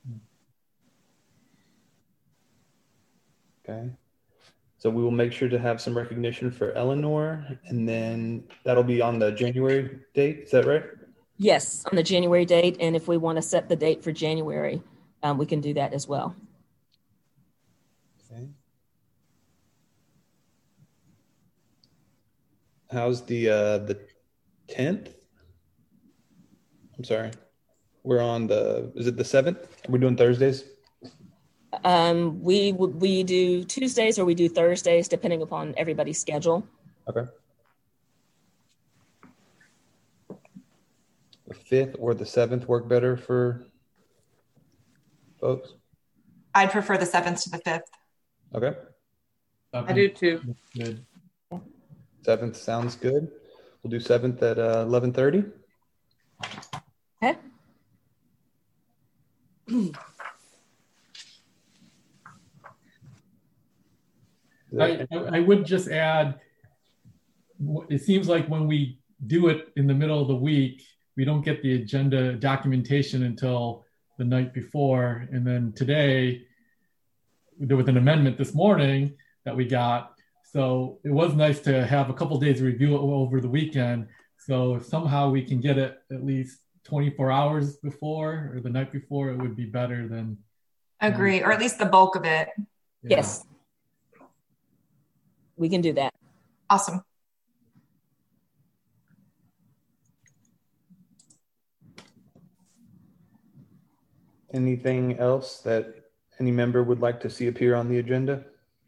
Okay. So we will make sure to have some recognition for Eleanor, and then that'll be on the January date. Is that right? Yes, on the January date. And if we want to set the date for January, um, we can do that as well. Okay. How's the uh, the tenth? I'm sorry. We're on the, is it the seventh? Are we doing Thursdays? Um, we we do Tuesdays or we do Thursdays, depending upon everybody's schedule. Okay. The fifth or the seventh work better for folks? I'd prefer the seventh to the fifth. Okay. I do too. Good. seventh sounds good. We'll do seventh at uh, eleven thirty. Okay. I, I would just add, it seems like when we do it in the middle of the week, we don't get the agenda documentation until the night before. And then today, there was an amendment this morning that we got. So it was nice to have a couple days to review it over the weekend. So if somehow we can get it at least twenty-four hours before or the night before, it would be better than. Agree, or at least the bulk of it. Yeah. Yes. We can do that. Awesome. Anything else that any member would like to see appear on the agenda?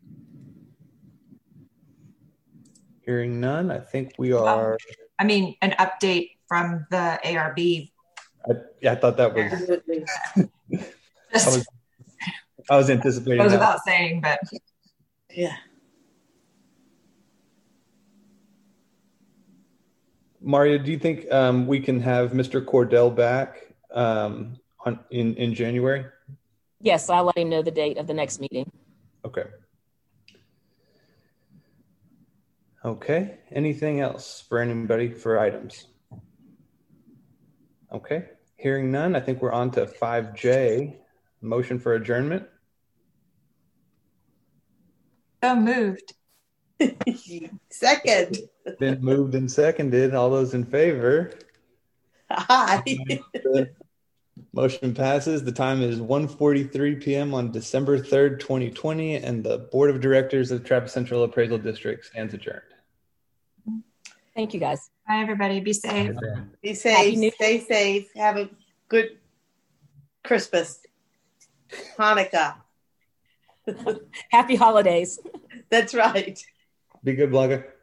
Hearing none, I think we are. Um, I mean, an update from the A R B. I, yeah, I thought that was. I was, I was anticipating Goes that. without saying, but yeah. Maria, do you think um, we can have Mister Cordell back um, on in in January? Yes, I'll let him know the date of the next meeting. Okay. Okay. Anything else for anybody for items? Okay. Hearing none, I think we're on to five J, motion for adjournment. so moved. Second. Been moved and seconded. All those in favor? Hi. Motion passes. The time is one forty-three p.m. on December third, twenty twenty, and the Board of Directors of Travis Central Appraisal District stands adjourned. Thank you, guys. Bye, everybody. Be safe. Be safe. Stay safe. Have a good Christmas. Hanukkah. Happy holidays. That's right. Be good, blogger.